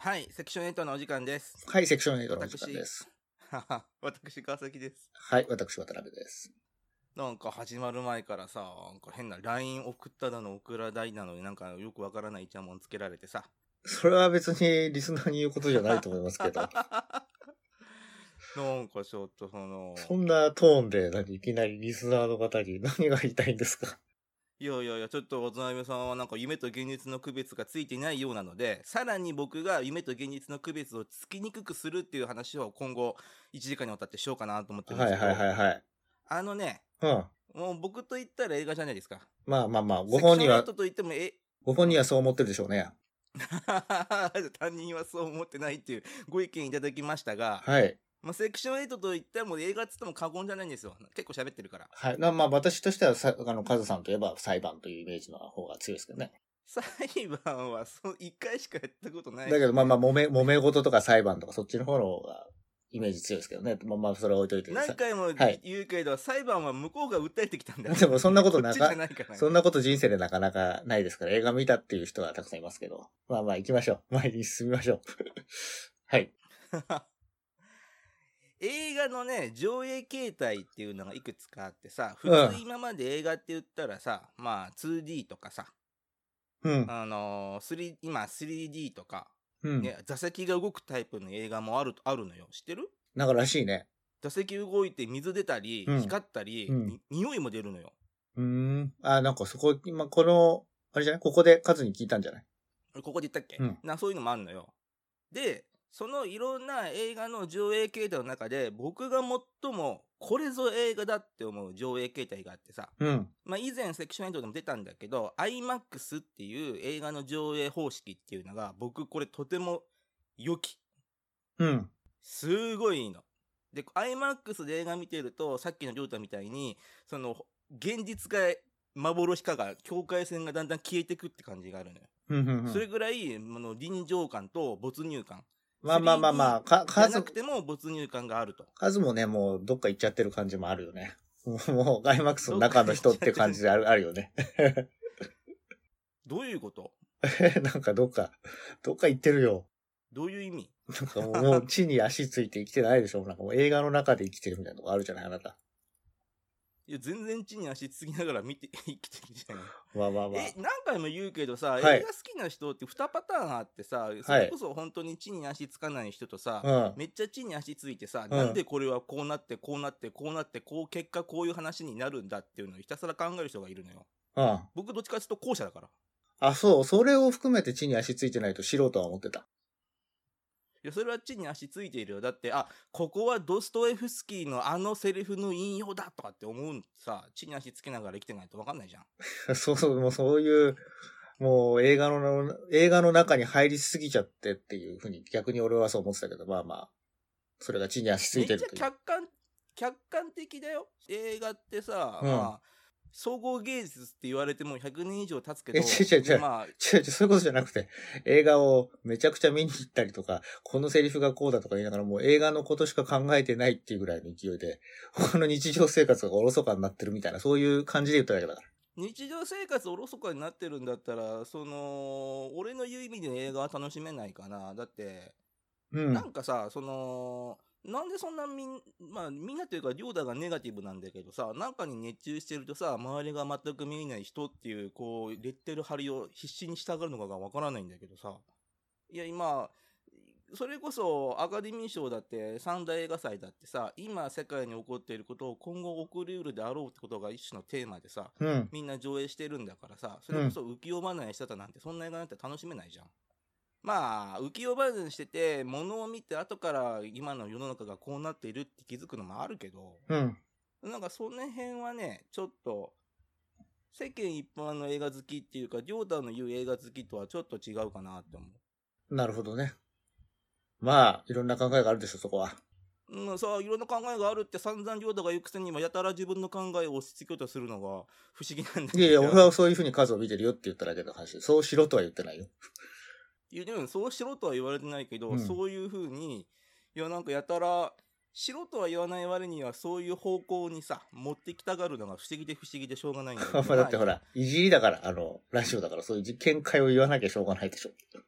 はい、セクション8のお時間です。 はい、セクション8のお時間です。 私、川崎です。 はい、私、渡辺です。 なんか始まる前からさ、なんか変な LINE 送っただの、送らないなのになんかよくわからないイチャモンつけられてさ。 それは別にリスナーに言うことじゃないと思いますけど。 なんかちょっとそんなトーンでいきなりリスナーの方に何が言いたいんですか？ いや、ちょっと渡辺さんはなんか夢と現実の区別がついていないようなので、さらに僕が夢と現実の区別をつきにくくするっていう話を今後1時間にわたってしようかなと思ってるんですけど。 はい。うん。 もう僕と言ったら映画じゃないですか。 まあ、 セクション8と言っても、 ご本人はそう思ってるでしょうね。 他人はそう思ってないっていうご意見いただきましたが、 はい。 まあ、セクション8と言っても映画っつっても過言じゃないんですよ。結構喋ってるから。 はい。まあ、私としてはカズさんといえば裁判というイメージの方が強いですけどね。 裁判は1回しかやったことない、 だけど、揉め事とか裁判とかそっちの方がイメージ強いですけどね。それは置いといて何回も言うけど、裁判は向こうが訴えてきたんだよ。 でもそんなことそんなこと人生でなかなかないですから、映画見たっていう人はたくさんいますけど。まあ行きましょう。前に進みましょう。はい。 映画のね、上映形態っていうのがいくつかあってさ、普通今まで映画って言ったらさ、まあ 2D とかさ、今 3D とか、ね、座席が動くタイプの映画もあるのよ。知ってる？ なんからしいね。 座席動いて水出たり、光ったり、匂いも出るのよ。 なんかそこ、今この、あれじゃない？ここでカズに聞いたんじゃない？ ここで言ったっけ？そういうのもあるのよ。で、そのいろんな映画の上映形態の中で、僕が最もこれぞ映画だって思う上映形態があってさ、まあ以前セクション8でも出たんだけど、IMAX っていう映画の上映方式っていうのが、僕これとても良き。すごいいいの。で、IMAX で映画見てると、さっきのりょうたみたいに、現実か幻かが、境界線がだんだん消えてくって感じがあるのよ。それぐらい、臨場感と没入感。じゃなくても没入感があると。 数もね、もうどっか行っちゃってる感じもあるよね。もう、IMAX の中の人って感じであるよね。 どういうこと？ なんかどっか行ってるよ。 どういう意味？ なんかもう地に足ついて生きてないでしょ。なんかもう映画の中で生きてるみたいなのがあるじゃない、あなた。 いや、全然地に足つきながら生きてるじゃない。 何回も言うけどさ、映画好きな人って2パターンあってさ、それこそ本当に地に足つかない人とさ、めっちゃ地に足ついてさ、なんでこれはこうなって、結果こういう話になるんだっていうのをひたすら考える人がいるのよ。僕どっちかっていうと後者だから。 あ、そう、それを含めて地に足ついてないと素人は思ってた。 いや、それは地に足ついているよ。だって、ここはドストエフスキーのあのセリフの引用だとかって思うさ、地に足つけながら生きてないと分かんないじゃん。 もうそういう、もう映画の中に入りすぎちゃってっていうふうに逆に俺はそう思ってたけど、それが地に足ついてるという。 めっちゃ客観的だよ。映画ってさ、まあ、総合芸術って言われても100年以上経つけど。違う、 そういうことじゃなくて、映画をめちゃくちゃ見に行ったりとか、このセリフがこうだとか言いながらもう映画のことしか考えてないっていうぐらいの勢いで、他の日常生活がおろそかになってるみたいな、そういう感じで言っただけだから。 日常生活おろそかになってるんだったら、俺の言う意味で映画は楽しめないかな。だって、なんかさ、なんでそんなみんなというか、りょうだがネガティブなんだけどさ、なんかに熱中してるとさ、周りが全く見えない人っていう、こう、レッテル貼りを必死に従うのかがわからないんだけどさ。いや、今、それこそアカデミー賞だって三大映画祭だってさ、今世界に起こっていることを今後起こりうるであろうってことが一種のテーマでさ、みんな上映してるんだからさ、それこそ浮世離れしたなんて、そんな映画なんて楽しめないじゃん。まあ、浮世離れしてて、物を見て後から今の世の中がこうなっているって気づくのもあるけど、なんかその辺はね、ちょっと、世間一般の映画好きっていうか、りょうたの言う映画好きとはちょっと違うかなって思う。なるほどね。まあ、いろんな考えがあるでしょ、そこは。 さあ、いろんな考えがあるって散々りょうたが言うくせに、やたら自分の考えを押し付けようとするのが不思議なんだけど。 いや、俺はそういうふうに数を見てるよって言っただけの話。そうしろとは言ってないよ。 いや、でもそうしろとは言われてないけど、そういう風に、いや、なんかやたら、しろとは言わない割には、そういう方向にさ、持ってきたがるのが不思議でしょうがないんだけど。 だってほら、いじりだから、ラジオだから、そういう見解を言わなきゃしょうがないでしょ。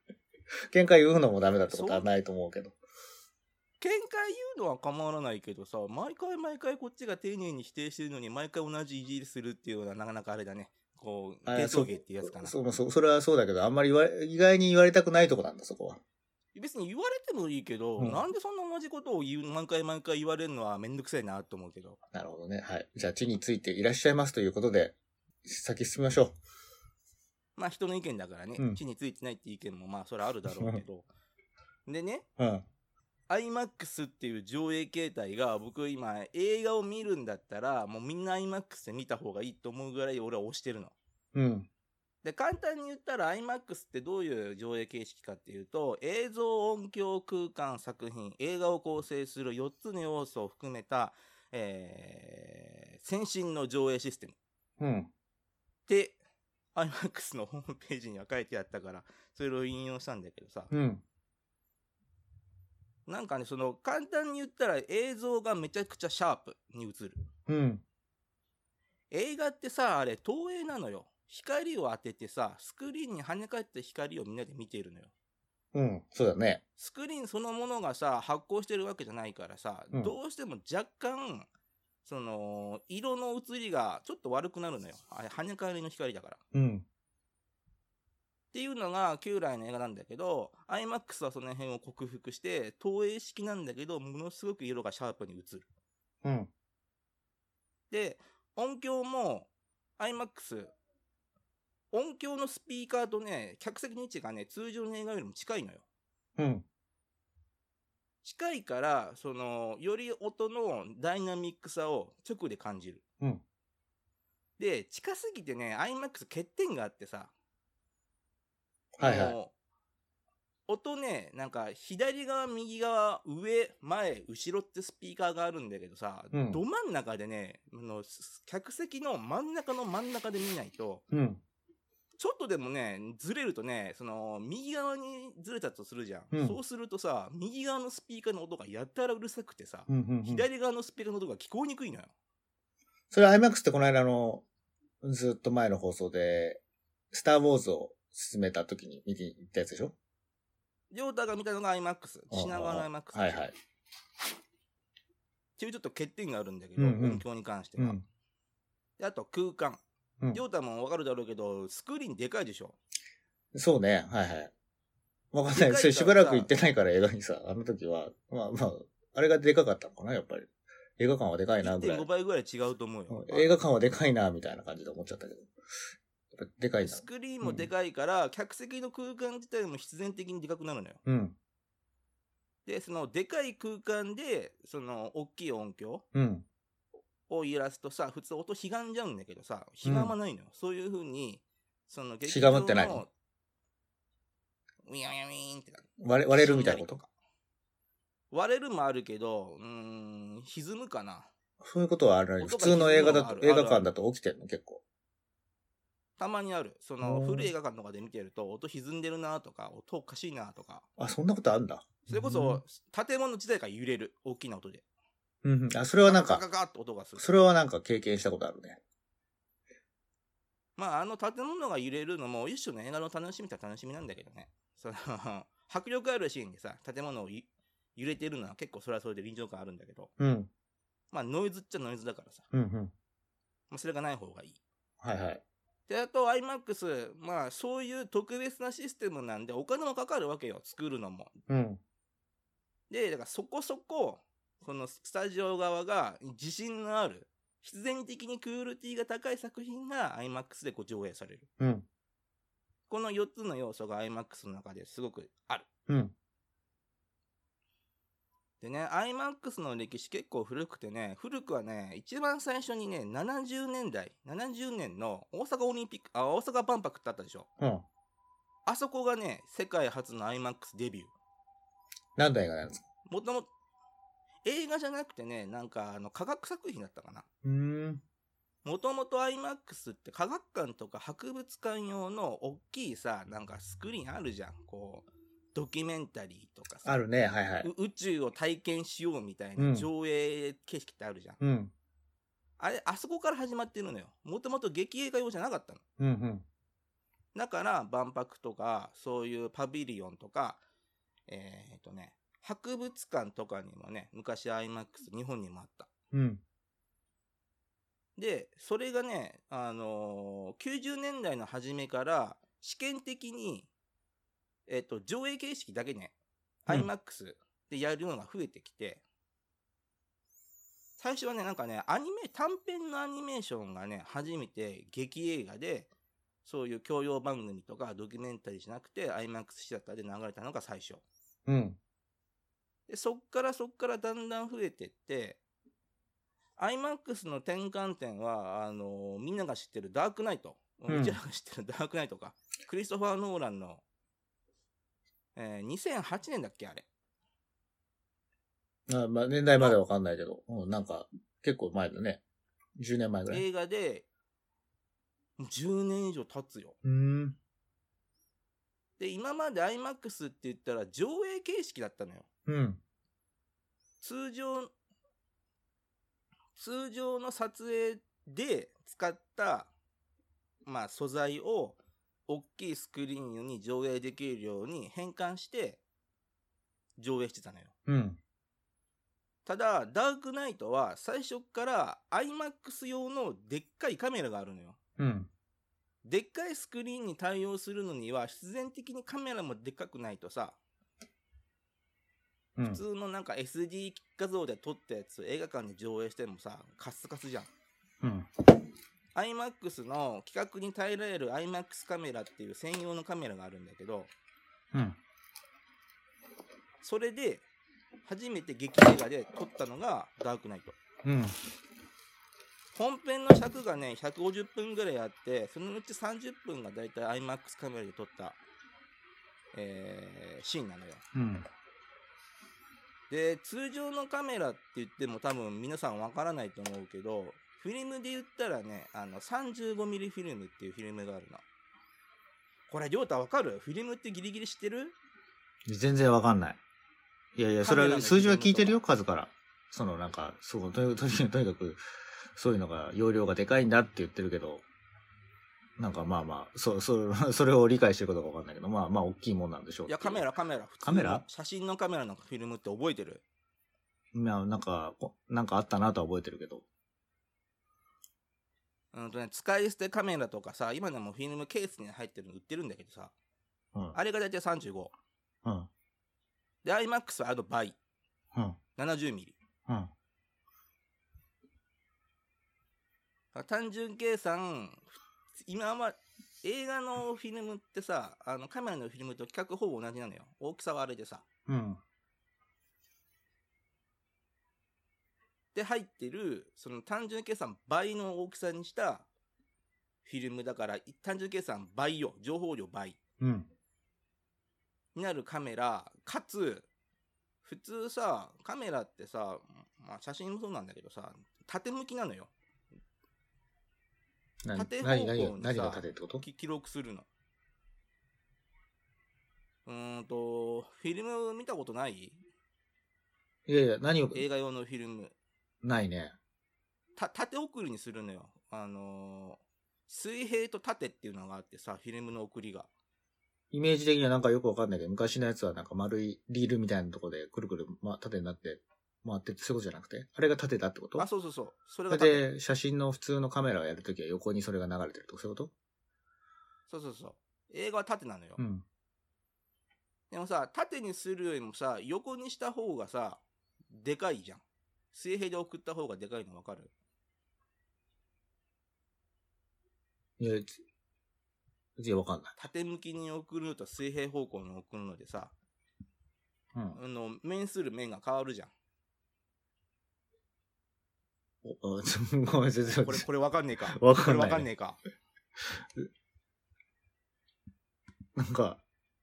見解言うのもダメだってことはないと思うけど。 見解言うのは構わないけどさ、毎回こっちが丁寧に否定してるのに、毎回同じいじりするっていうのはなかなかあれだね。こう、低層芸っていうやつかな。 それはそうだけど、あんまり意外に言われたくないとこなんだ、そこは。 別に言われてもいいけど、なんでそんな同じことを毎回言われるのはめんどくさいなと思うけど。 なるほどね。はい。じゃあ、地についていらっしゃいますということで、先進みましょう。 まあ人の意見だからね、地についてないって意見もまあそれはあるだろうけど。でね、IMAX っていう上映形態が、僕今映画を見るんだったら、もうみんな IMAX で見た方がいいと思うぐらい俺は推してるの。で、簡単に言ったら IMAX ってどういう上映形式かっていうと、映像、音響、空間、作品、映画を構成する4つの要素を含めた、先進の上映システム。で、IMAX のホームページには書いてあったから、それを引用したんだけどさ。なんかね、簡単に言ったら映像がめちゃくちゃシャープに映る。映画ってさ、あれ、投影なのよ。光を当ててさ、スクリーンに跳ね返った光をみんなで見ているのよ。 そうだね。 スクリーンそのものがさ、発光してるわけじゃないからさ、どうしても若干、色の映りがちょっと悪くなるのよ。あれ、跳ね返りの光だから。っていうのが旧来の映画なんだけど、IMAX はその辺を克服して、投影式なんだけど、ものすごく色がシャープに映る。で、音響も IMAX、音響のスピーカーとね、客席の位置がね、通常の映画よりも近いのよ。近いから、より音のダイナミックさを直で感じる。で、近すぎてね、IMAX 欠点があってさ、音ね、なんか左側、右側、上、前、後ろってスピーカーがあるんだけどさ、ど真ん中でね、客席の真ん中の真ん中で見ないと、ちょっとでもね、ずれるとね、右側にずれたとするじゃん。そうするとさ、右側のスピーカーの音がやたらうるさくてさ、左側のスピーカーの音が聞こえにくいのよ。 それ IMAX ってこの間ずっと前の放送で、スター・ウォーズを進めた時に見て行ったやつでしょ？ りょうたが見たのが IMAX。品川の IMAX。 はいはい。 っていうちょっと欠点があるんだけど、音響に関しては。で、あと空間。りょうたもわかるだろうけど、スクリーンでかいでしょ？ そうね。はいはい。わかんない。それしばらく行ってないから映画にさ、あの時は。あれがでかかったのかな、やっぱり。映画館はでかいな、ぐらい。 1.5 倍ぐらい違うと思うよ。 映画館はでかいな、みたいな感じで思っちゃったけど。でかいな。 スクリーンもでかいから、客席の空間自体も必然的にでかくなるのよ。で、でかい空間で、大きい音響を揺らすとさ、普通音ひがんじゃうんだけどさ、ひがまないのよ。そういう風に、 ひがむって何？ ウィヤウィヤウィーンって割れるみたいなことか。 割れるもあるけど、歪むかな。 そういうことはある。普通の映画館だと起きてるの結構。 たまにある。古い映画館とかで見てると、音歪んでるなとか、音おかしいなとか。 あ、そんなことあるんだ。 それこそ、建物自体が揺れる。大きな音で。 あ、それはなんか、 ガガガッと音がする。 それはなんか経験したことあるね。 まあ、建物が揺れるのも、一種の映画の楽しみっ楽しみなんだけどね。迫力あるシーンでさ、建物を揺れてるのは結構それはそれで臨場感あるんだけど。まあ、ノイズっちゃノイズだからさ。まあ、それがない方がいい。 はいはい。 で、あと IMAX、まあ、そういう特別なシステムなんで、お金もかかるわけよ、作るのも。で、だからそこそこ、このスタジオ側が自信のある、必然的にクオリティが高い作品が IMAX で上映される。この4つの要素が IMAX の中ですごくある。でね、IMAX の歴史結構古くてね、古くはね、一番最初にね、70年の大阪万博ってあったでしょ。あそこがね、世界初の IMAX デビュー。 何の映画なんですか？ もともと、映画じゃなくてね、なんか科学作品だったかな。もともと IMAX って科学館とか博物館用の大きいさ、なんかスクリーンあるじゃん。こう、ドキュメンタリーとかさ。 あるね、はいはい。 宇宙を体験しようみたいな上映形式ってあるじゃん。あれ、あそこから始まってるのよ。もともと劇映画用じゃなかったの。 だから万博とかそういうパビリオンとか博物館とかにもね昔 IMAX 日本にもあった。 うん。 でそれがね90年代の初めから試験的に上映形式だけね、IMAX でやるのが増えてきて、最初はねなんかね短編のアニメーションがね初めて劇映画でそういう教養番組とかドキュメンタリーじゃなくて IMAX シアターで流れたのが最初。 うん。 でそっからだんだん増えてって、IMAX の転換点はみんなが知ってるダークナイト、うちらが知ってるダークナイトか、クリストファー・ノーランの、2008年だっけあれ。 まあ年代までわかんないけど、なんか結構前だね。10年前ぐらい。 映画で10年以上経つよ。で今まで IMAX って言ったら上映形式だったのよ。 うん。 通常の撮影で使ったまあ素材を大きいスクリーンに上映できるように変換して上映してたのよ。 うん。 ただダークナイトは最初から IMAX 用のでっかいカメラがあるのよ。 うん。 でっかいスクリーンに対応するのには必然的にカメラもでっかくないとさ、普通のなんか SD 画像で撮ったやつ映画館に上映してもさカスカスじゃん。 うん。 IMAX の規格に耐えられる IMAX カメラっていう専用のカメラがあるんだけど、 うん。 それで初めて劇映画で撮ったのがダークナイト。 うん。 本編の尺がね150分ぐらいあって、そのうち30分がだいたい IMAX カメラで撮った、シーンなのよ。 うん。 で通常のカメラって言っても多分皆さんわからないと思うけど、フィルムで言ったらね35mm フィルムっていうフィルムがあるの。これりょうたわかる？フィルムってギリギリ知ってる？ 全然わかんない。いやいや、それは数字は聞いてるよ、数から。なんか、とにかく、そういうのが、容量がでかいんだって言ってるけど、なんかまあまあ、それを理解してることかわかんないけど、まあまあ、大きいもんなんでしょう。 いや、カメラ。 カメラ？ 写真のカメラのフィルムって覚えてる？ いや、なんかあったなとは覚えてるけど。 使い捨てカメラとかさ、今でもフィルムケースに入ってるの売ってるんだけどさ、あれがだいたい35。 うん。 で、IMAX はあと倍。 うん。 70mm。 うん。 単純計算、今は映画のフィルムってさ、カメラのフィルムと規格ほぼ同じなのよ。大きさはあれでさ。 うん。 で入ってるその単純計算倍の大きさにしたフィルムだから、単純計算倍よ、情報量倍、 うん、 になるカメラかつ、普通さカメラってさ、まあ、写真もそうなんだけどさ縦向きなのよ。縦方向にさ、 何が縦ってこと？ 記録するの。フィルム見たことない？ いやいや、何を？ 映画用のフィルムないね。 縦送りにするのよ。水平と縦っていうのがあってさ、フィルムの送りが。 イメージ的にはなんかよくわかんないけど、昔のやつはなんか丸いリールみたいなところでくるくる、縦になって回ってってそういうことじゃなくて、あれが縦だってこと？ あ、そう。それが縦。 で、写真の普通のカメラをやるときは横にそれが流れてるとかそういうこと？ そう。映画は縦なのよ。 うん。 でもさ、縦にするよりもさ、横にした方がさ、でかいじゃん。水平で送った方がでかいの分かる？ いや、分かんない。 縦向きに送るのと水平方向に送るのでさ、面する面が変わるじゃん。 ごめん、全然。 これ分かんねえか。 分かんない、ね。これ分かんねえか。 なんか、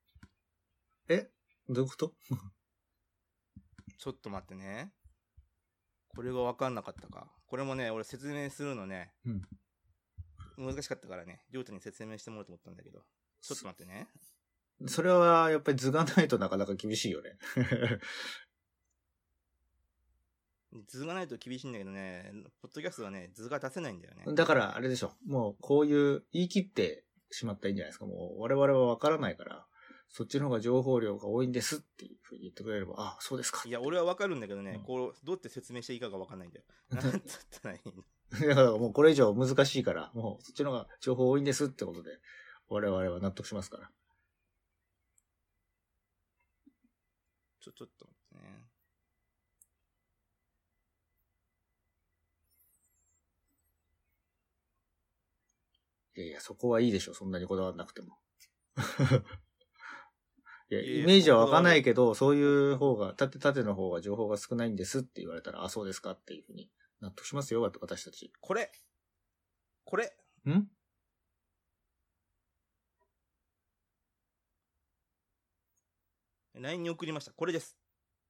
どういうことちょっと待ってね。これが分かんなかったか。これもね、俺説明するのね、難しかったからね、りょうたに説明してもらおうと思ったんだけど、ちょっと待ってね。 それはやっぱり図がないとなかなか厳しいよね。 図がないと厳しいんだけどね、ポッドキャストはね、図が出せないんだよね。 だからあれでしょ、もうこういう言い切ってしまったらいいんじゃないですか。もう我々はわからないから、そっちの方が情報量が多いんですっていうふうに言ってくれれば、あ、そうですか。 いや、俺はわかるんだけどね、こう、どうやって説明していいかがわかんないんだよ。なんつったらいいのだからもうこれ以上難しいから、もうそっちの方が情報多いんですってことで、我々は納得しますから。 ちょっと待ってね。 いや、そこはいいでしょ。そんなにこだわらなくても。いや、イメージはわかんないけど、そういう方が、縦の方が情報が少ないんですって言われたら、あ、そうですかっていうふうに納得しますよ、私たち。 これん ？LINE に送りました。これです。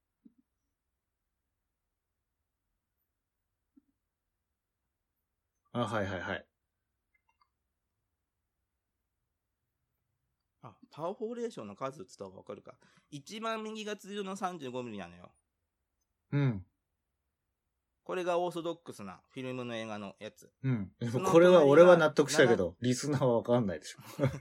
あ、はいはいはい。 あ、パーフォレーションの数って言った方がわかるか。一番右が通常の 35mm なのよ。 うん。 これがオーソドックスなフィルムの映画のやつ。 うん。これは俺は納得したけど、リスナーはわかんないでしょ。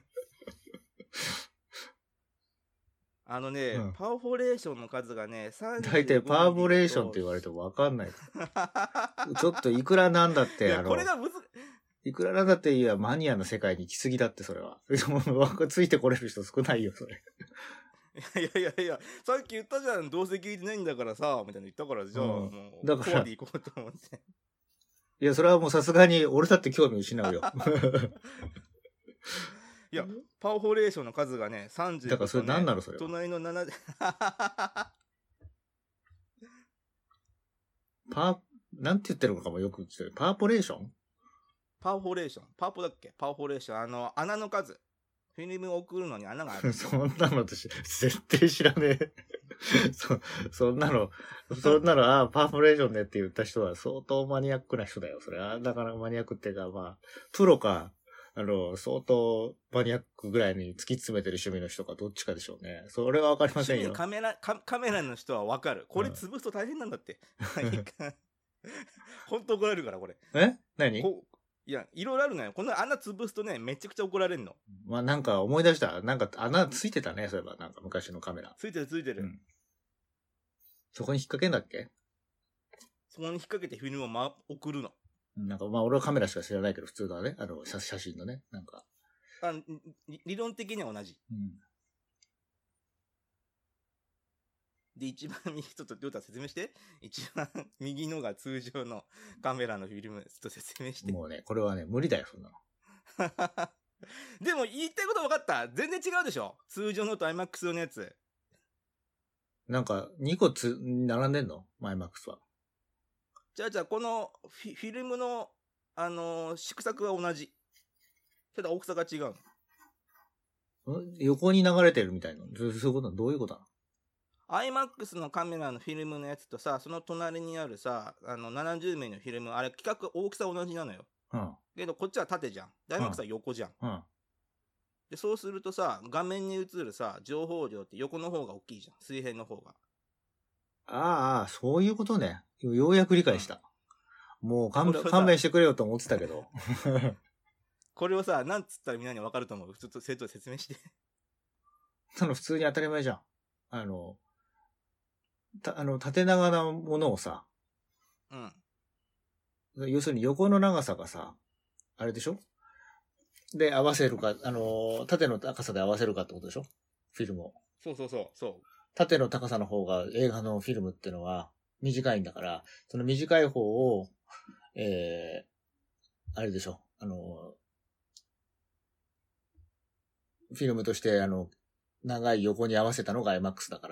パーフォレーションの数がね、 大体パーフォレーションって言われてもわかんない。ちょっといくらなんだって、 これがいくらなんだっていや、マニアの世界に来すぎだって、それは。ついてこれる人少ないよ、それ。 いや、さっき言ったじゃん、どうせ聞いてないんだからさ、みたいな言ったから、じゃあ、もう、 だから、 で行こうと思って。 いや、それはもうさすがに、俺だって興味失うよ。 いや、パーフォレーションの数がね、30、ね。 だからそれ何なのそれは。 隣の7で。 なんて言ってるのかもよく言ってる。パーポレーション？ パーフォレーション。パーポだっけ？パーフォレーション。穴の数。フィルムを送るのに穴がある。 そんなの私、絶対知らねえ。そんなの、パーフォレーションねって言った人は相当マニアックな人だよ。それは、だからマニアックっていうか、まあ、プロか、相当マニアックぐらいに突き詰めてる趣味の人かどっちかでしょうね。それはわかりませんよ。 カメラの人はわかる。これ潰すと大変なんだって。本当怒られるから、これ。 何？ いや、いろいろあるのよ。この穴潰すとね、めちゃくちゃ怒られるの。 まあなんか思い出した。なんか穴ついてたね、そういえば。なんか昔のカメラ。 ついてる。うん、 そこに引っ掛けんだっけ？ そこに引っ掛けてフィルムを送るの。 なんかまあ俺はカメラしか知らないけど、普通のね、写真のね、なんか。 理論的には同じ。 うん。 で、一番右、ちょっとりょうた説明して。一番右のが通常のカメラのフィルム、ちょっと説明して。 もうね、これはね、無理だよ、そんなの。 でも言いたいこと分かった。全然違うでしょ？通常のと IMAX 用のやつ。 なんか、2個並んでんの？ IMAX は。 じゃあ、このフィルムの、縮尺は同じ。ただ大きさが違うの。横に流れてるみたいな。そういうこと？どういうことなの ？IMAX のカメラのフィルムのやつとさ、その隣にあるさ、70ミリのフィルム、あれ、規格、大きさ同じなのよ。 うん。 けど、こっちは縦じゃん。IMAX は横じゃん。 うん。 で、そうするとさ、画面に映るさ、情報量って横の方が大きいじゃん。水平の方が。 ああ、そういうことね。ようやく理解した。もう勘弁してくれよと思ってたけど。 これをさ、なんつったらみんなにわかると思う？ちょっと生徒で説明して。 普通に当たり前じゃん。縦長なものをさ、 うん。 要するに横の長さがさ、あれでしょ？で、合わせるか、縦の高さで合わせるかってことでしょ？フィルムを。 そう。 縦の高さの方が映画のフィルムっていうのは短いんだから、その短い方を、あれでしょ？フィルムとして、長い横に合わせたのが IMAX だから、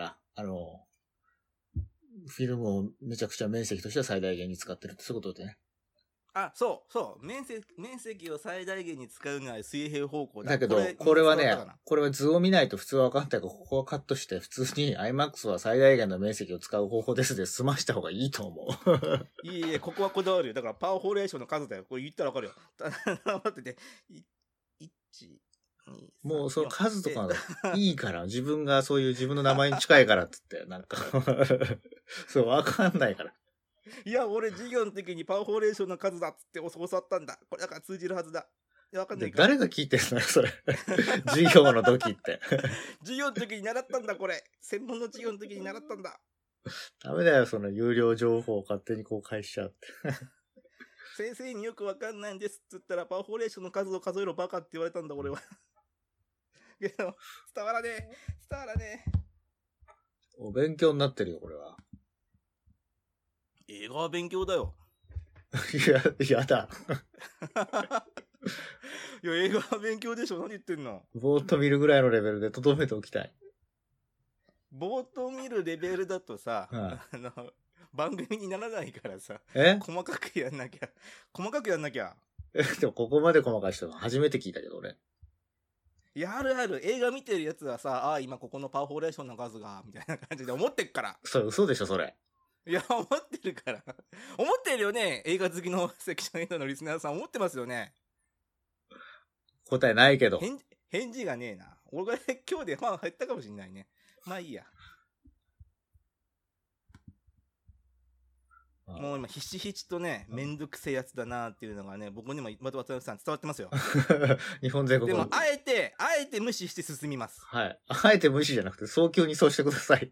フィルムをめちゃくちゃ面積としては最大限に使ってるって、そういうことでね。 あ、そう。面積を最大限に使うのは水平方向だ。 だけど、これはね、これは図を見ないと普通は分かんないから、ここはカットして、普通に IMAX は最大限の面積を使う方法ですで済ました方がいいと思う。 いえ、ここはこだわるよ。だからパーフォレーションの数だよ。これ言ったら分かるよ。待ってて。1、 もうその数とかいいから、自分がそういう自分の名前に近いからって言って、なんかそう、わかんないから。 いや、俺授業の時にパーフォレーションの数だっつって教わったんだ。これだから通じるはずだ。 や、わかんないから。誰が聞いてるのよ、それ。授業の時って。 授業の時に習ったんだ、これ。専門の授業の時に習ったんだ。 ダメだよ、その有料情報を勝手に公開しちゃって。 先生によくわかんないんですって言ったら、パーフォレーションの数を数えろバカって言われたんだ、俺は。けど、伝わらねえ。伝わらねえ。 お勉強になってるよ、これは。 映画は勉強だよ。 やだ。 いや、映画は勉強でしょ。何言ってんの。 ぼーっと見るぐらいのレベルで留めておきたい。 ぼーっと見るレベルだとさ、番組にならないからさ、細かくやんなきゃ。 でもここまで細かい人は初めて聞いたけどね。 いや、ある。映画見てるやつはさ、今ここのパーフォレーションの数が、みたいな感じで思ってっから。 それ嘘でしょ、それ。 いや、思ってるから。思ってるよね。映画好きのセクション8のリスナーさん思ってますよね。 答えないけど。 返事がねえな。俺が今日でファン入ったかもしんないね。まあいいや。もう今、ひしひしとね、めんどくせえやつだなっていうのがね、僕にも渡辺さん伝わってますよ。 日本全国でも、あえて無視して進みます。 はい。あえて無視じゃなくて、早急にそうしてくださいって。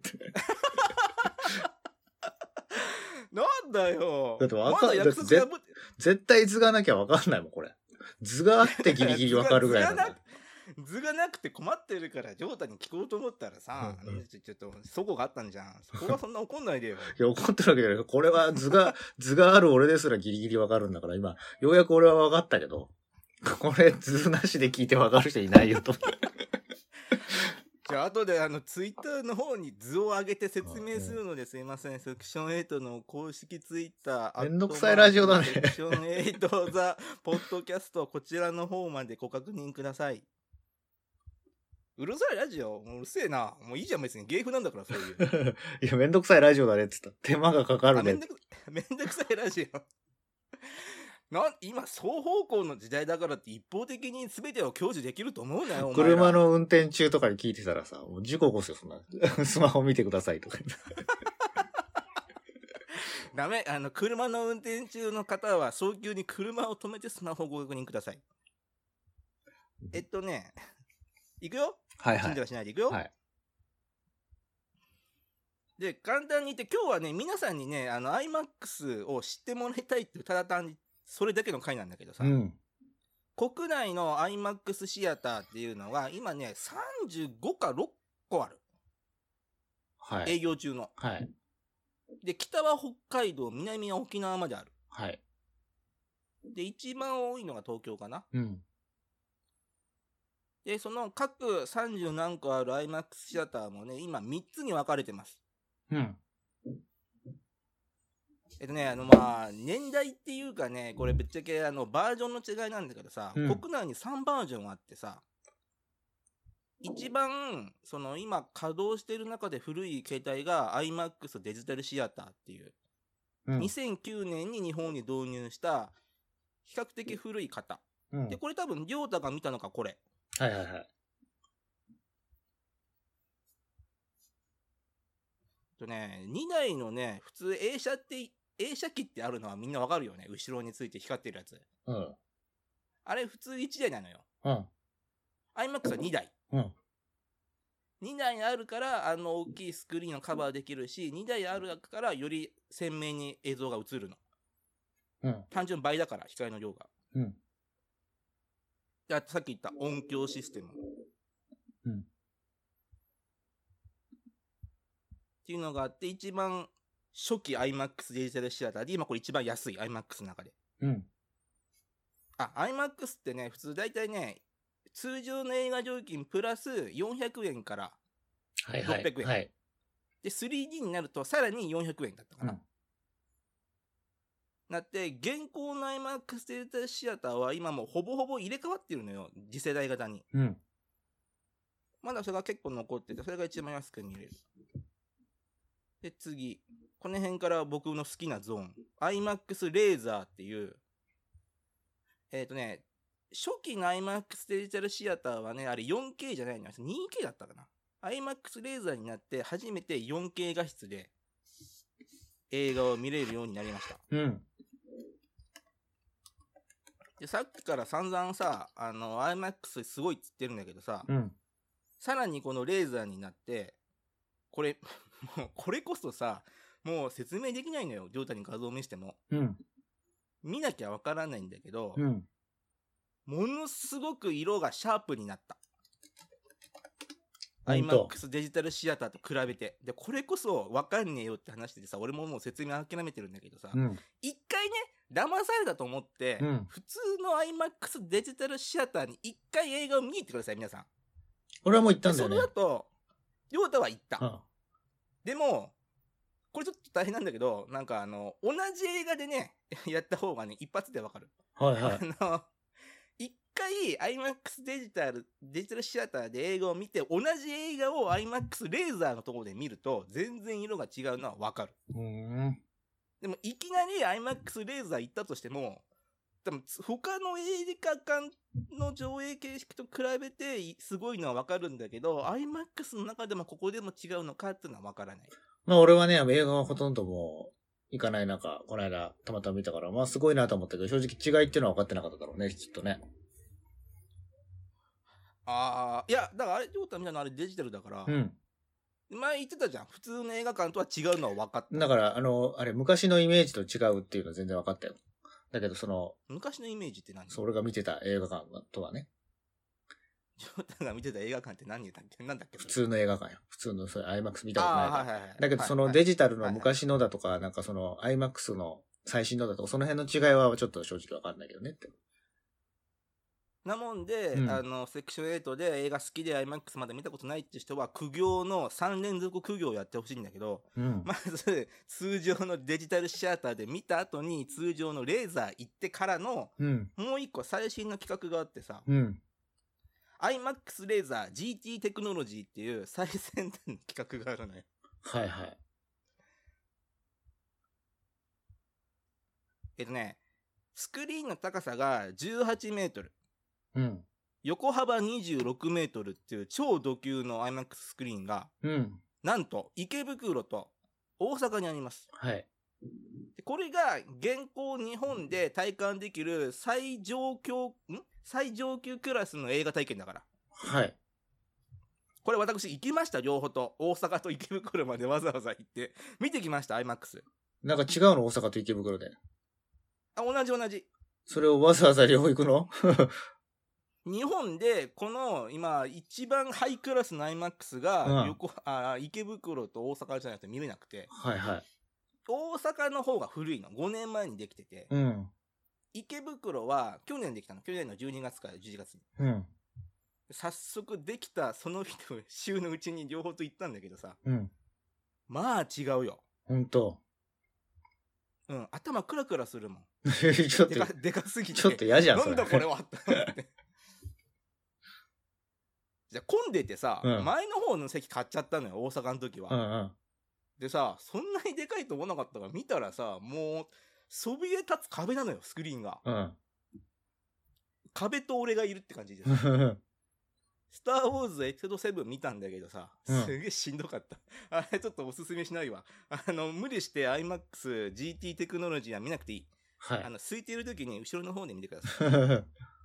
なんだよ。 だってわかんない。絶対図がなきゃわかんないもん、これ。図があってギリギリわかるぐらいなんだ。 図がなくて困ってるから、ジョータに聞こうと思ったらさ、ちょっと、そこがあったんじゃん。そこはそんな怒んないでよ。 いや、怒ってるわけじゃない。これは図がある俺ですらギリギリわかるんだから、今、ようやく俺はわかったけど、これ図なしで聞いてわかる人いないよと。 じゃあ、後でツイッターの方に図を上げて説明するのですいません。セクション8の公式ツイッター。 めんどくさいラジオだね。 セクション8ザ・ポッドキャスト、こちらの方までご確認ください。うるさいラジオもううるせえな。もういいじゃん、別に芸風なんだから、そういう。 いや、めんどくさいラジオだねって言った。手間がかかるね。 めんどくさいラジオ。今、双方向の時代だからって一方的に全てを享受できると思うなよ、お前ら。 車の運転中とかに聞いてたらさ、もう事故起こすよ、そんな。スマホ見てくださいとか。 ダメ、車の運転中の方は早急に車を止めてスマホをご確認ください。いくよ。 はいはい。 信じはしないでいくよ。はい。で、簡単に言って、今日はね、皆さんにね、IMAX を知ってもらいたいっていう、ただ単に、それだけの回なんだけどさ、国内の IMAX シアターっていうのが、今ね、35か6個ある。 はい。 営業中の。 はい。 で、北は北海道、南は沖縄まである。 はい。 で、一番多いのが東京かな。 うん。 で、その各30何個ある IMAX シアターもね、今3つに分かれてます。 うん。 年代っていうかね、これぶっちゃけバージョンの違いなんだけどさ、国内に3バージョンあってさ、一番、今稼働してる中で古い携帯が IMAX デジタルシアターっていう、2009年に日本に導入した比較的古い型。で、これ多分、りょうたが見たのがこれ。 はいはいはい。 2台のね、普通映写機ってあるのはみんなわかるよね。後ろについて光ってるやつ。 うん。 あれ普通1台なのよ。 うん。 IMAX は2台。 うん。 2台あるから、大きいスクリーンをカバーできるし、2台あるからより鮮明に映像が映るの。 うん。 単純倍だから、光の量が。 うん。 さっき言った音響システム。 うん。 っていうのがあって、一番初期 IMAX デジタルシアターで、今これ一番安い IMAX の中で。 うん。 IMAX ってね、普通大体ね、通常の映画料金プラス400円から600円。 はい。 で、3D になるとさらに400円だったかな。なって、現行の IMAX デジタルシアターは今もうほぼほぼ入れ替わってるのよ。次世代型に。 うん。 まだそれが結構残ってて、それが一番安く見れる。で、次。この辺から僕の好きなゾーン。IMAX レーザーっていう、初期の IMAX デジタルシアターはね、あれ 4K じゃないのよ。2K だったかな。IMAX レーザーになって初めて 4K 画質で映画を見れるようになりました。 うん。 で、さっきから散々さ、IMAX すごいっつってるんだけどさ、さらにこのレーザーになって、これ、もう、これこそさ、もう説明できないのよ。ジョータに画像を見せても。見なきゃわからないんだけど、ものすごく色がシャープになった。IMAX デジタルシアターと比べて。で、これこそわかんねえよって話してさ、俺ももう説明諦めてるんだけどさ、一回ね、騙されたと思って、普通の IMAX デジタルシアターに一回映画を見に行ってください、皆さん。 俺はもう行ったんだよね。 それだと、ジョータは行った。でも、これちょっと大変なんだけど、なんか同じ映画でね、やった方がね、一発でわかる。一回 IMAX デジタルシアターで映画を見て、同じ映画を IMAX レーザーのところで見ると、全然色が違うのはわかる。でも、いきなり IMAX レーザー行ったとしても、多分他の映画館の上映形式と比べてすごいのはわかるんだけど、IMAX の中でもここでも違うのかっていうのはわからない。 まあ俺はね、映画はほとんどもう行かない中、この間たまたま見たから、まあすごいなと思ったけど、正直違いっていうのは分かってなかっただろうね、きっとね。 いや、だからあれ、ジョータみたいなあれデジタルだから、前言ってたじゃん。普通の映画館とは違うのは分かった。 だから、あれ、昔のイメージと違うっていうのは全然分かったよ。だけど、 昔のイメージって何？ 俺が見てた映画館とはね。 ジョータが見てた映画館って何だっけ？なんだっけ？ 普通の映画館よ。普通の、それ IMAX 見たことないから。 はい。 だけど、そのデジタルの昔のだとか、なんかその IMAX の最新のだとか、その辺の違いはちょっと正直分かんないけどねって。 なもんで、セクション8で映画好きで IMAX まで見たことないって人は苦行の3連続苦行をやってほしいんだけど、まず通常のデジタルシアターで見た後に通常のレーザー行ってからの、もう一個最新の企画があってさ、IMAX レーザー GT テクノロジーっていう最先端の企画があるのよ。スクリーンの高さが18メートル。横幅26メートルっていう超ド級の IMAX スクリーンが、なんと池袋と大阪にあります。でこれが現行日本で体感できる最上級クラスの映画体験だから。これ私行きました、両方と。大阪と池袋までわざわざ行って見てきました、IMAX。 なんか違うの、大阪と池袋で。 同じ。 それをわざわざ両方行くの？ 日本でこの今一番ハイクラスの IMAX が池袋と大阪じゃなくて見れなくて、大阪の方が古いの。5年前にできてて、池袋は去年できたの。去年の12月から11月に。早速できたその日の週のうちに両方と行ったんだけどさ、まあ違うよ。 本当。 頭クラクラするもん。 ちょっとでかすぎて。 ちょっと嫌じゃん。 なんだこれはって。じゃ混んでてさ、前の方の席買っちゃったのよ、大阪の時は。でさ、そんなにでかいと思わなかったから見たらさ、もうそびえ立つ壁なのよ、スクリーンが。壁と俺がいるって感じです。スター・ウォーズエピソード7見たんだけどさ、すげえしんどかった。あれちょっとおすすめしないわ。無理して IMAX GT テクノロジーは見なくていい。空いている時に後ろの方で見てください。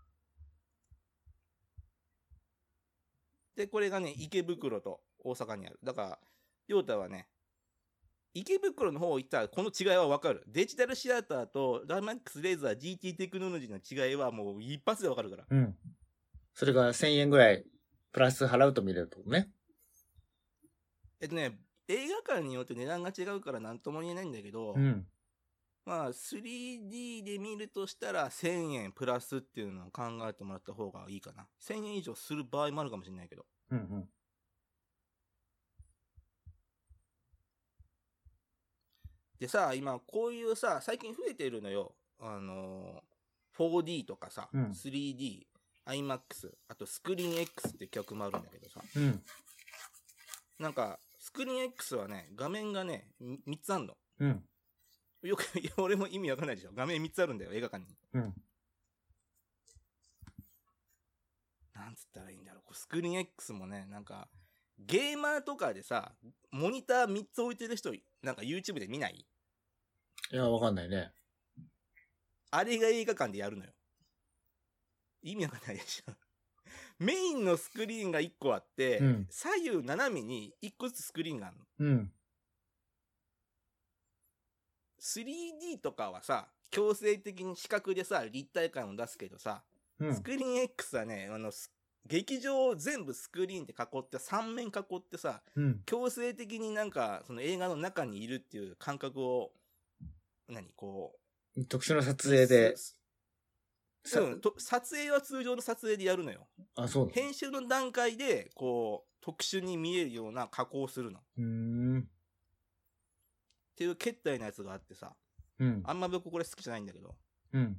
で、これがね、池袋と大阪にある。だから、ヨータはね、池袋の方行ったらこの違いはわかる。デジタルシアターと IMAX レーザー GT テクノロジーの違いはもう一発でわかるから。 それが1000円ぐらいプラス払うと見れるってことね。 映画館によって値段が違うから何とも言えないんだけど、まあ 3D で見るとしたら1000円プラスっていうのを考えてもらった方がいいかな。1000円以上する場合もあるかもしれないけど。でさ、今こういうさ、最近増えてるのよ。4D とかさ、3D、IMAX、あとスクリーン X って曲もあるんだけどさ。なんか、スクリーン X はね、画面がね、3つあんの。よく、俺も意味わかんないでしょ。画面3つあるんだよ、映画館に。なんつったらいいんだろう。スクリーン X もね、なんか、ゲーマーとかでさ、モニター3つ置いてる人、なんか YouTube で見ない？ いや、わかんないね。 あれが映画館でやるのよ。 意味わかんないでしょ。メインのスクリーンが1個あって、左右斜めに1個ずつスクリーンがあるの。3D とかはさ、強制的に視覚でさ、立体感を出すけどさ、スクリーン X はね、劇場を全部スクリーンで囲って、3面囲ってさ、強制的になんか、その映画の中にいるっていう感覚を、 特殊な撮影で。 撮影は通常の撮影でやるのよ。 あ、そう。 編集の段階で、特殊に見えるような加工をするの。っていう決体なやつがあってさ。あんま僕これ好きじゃないんだけど。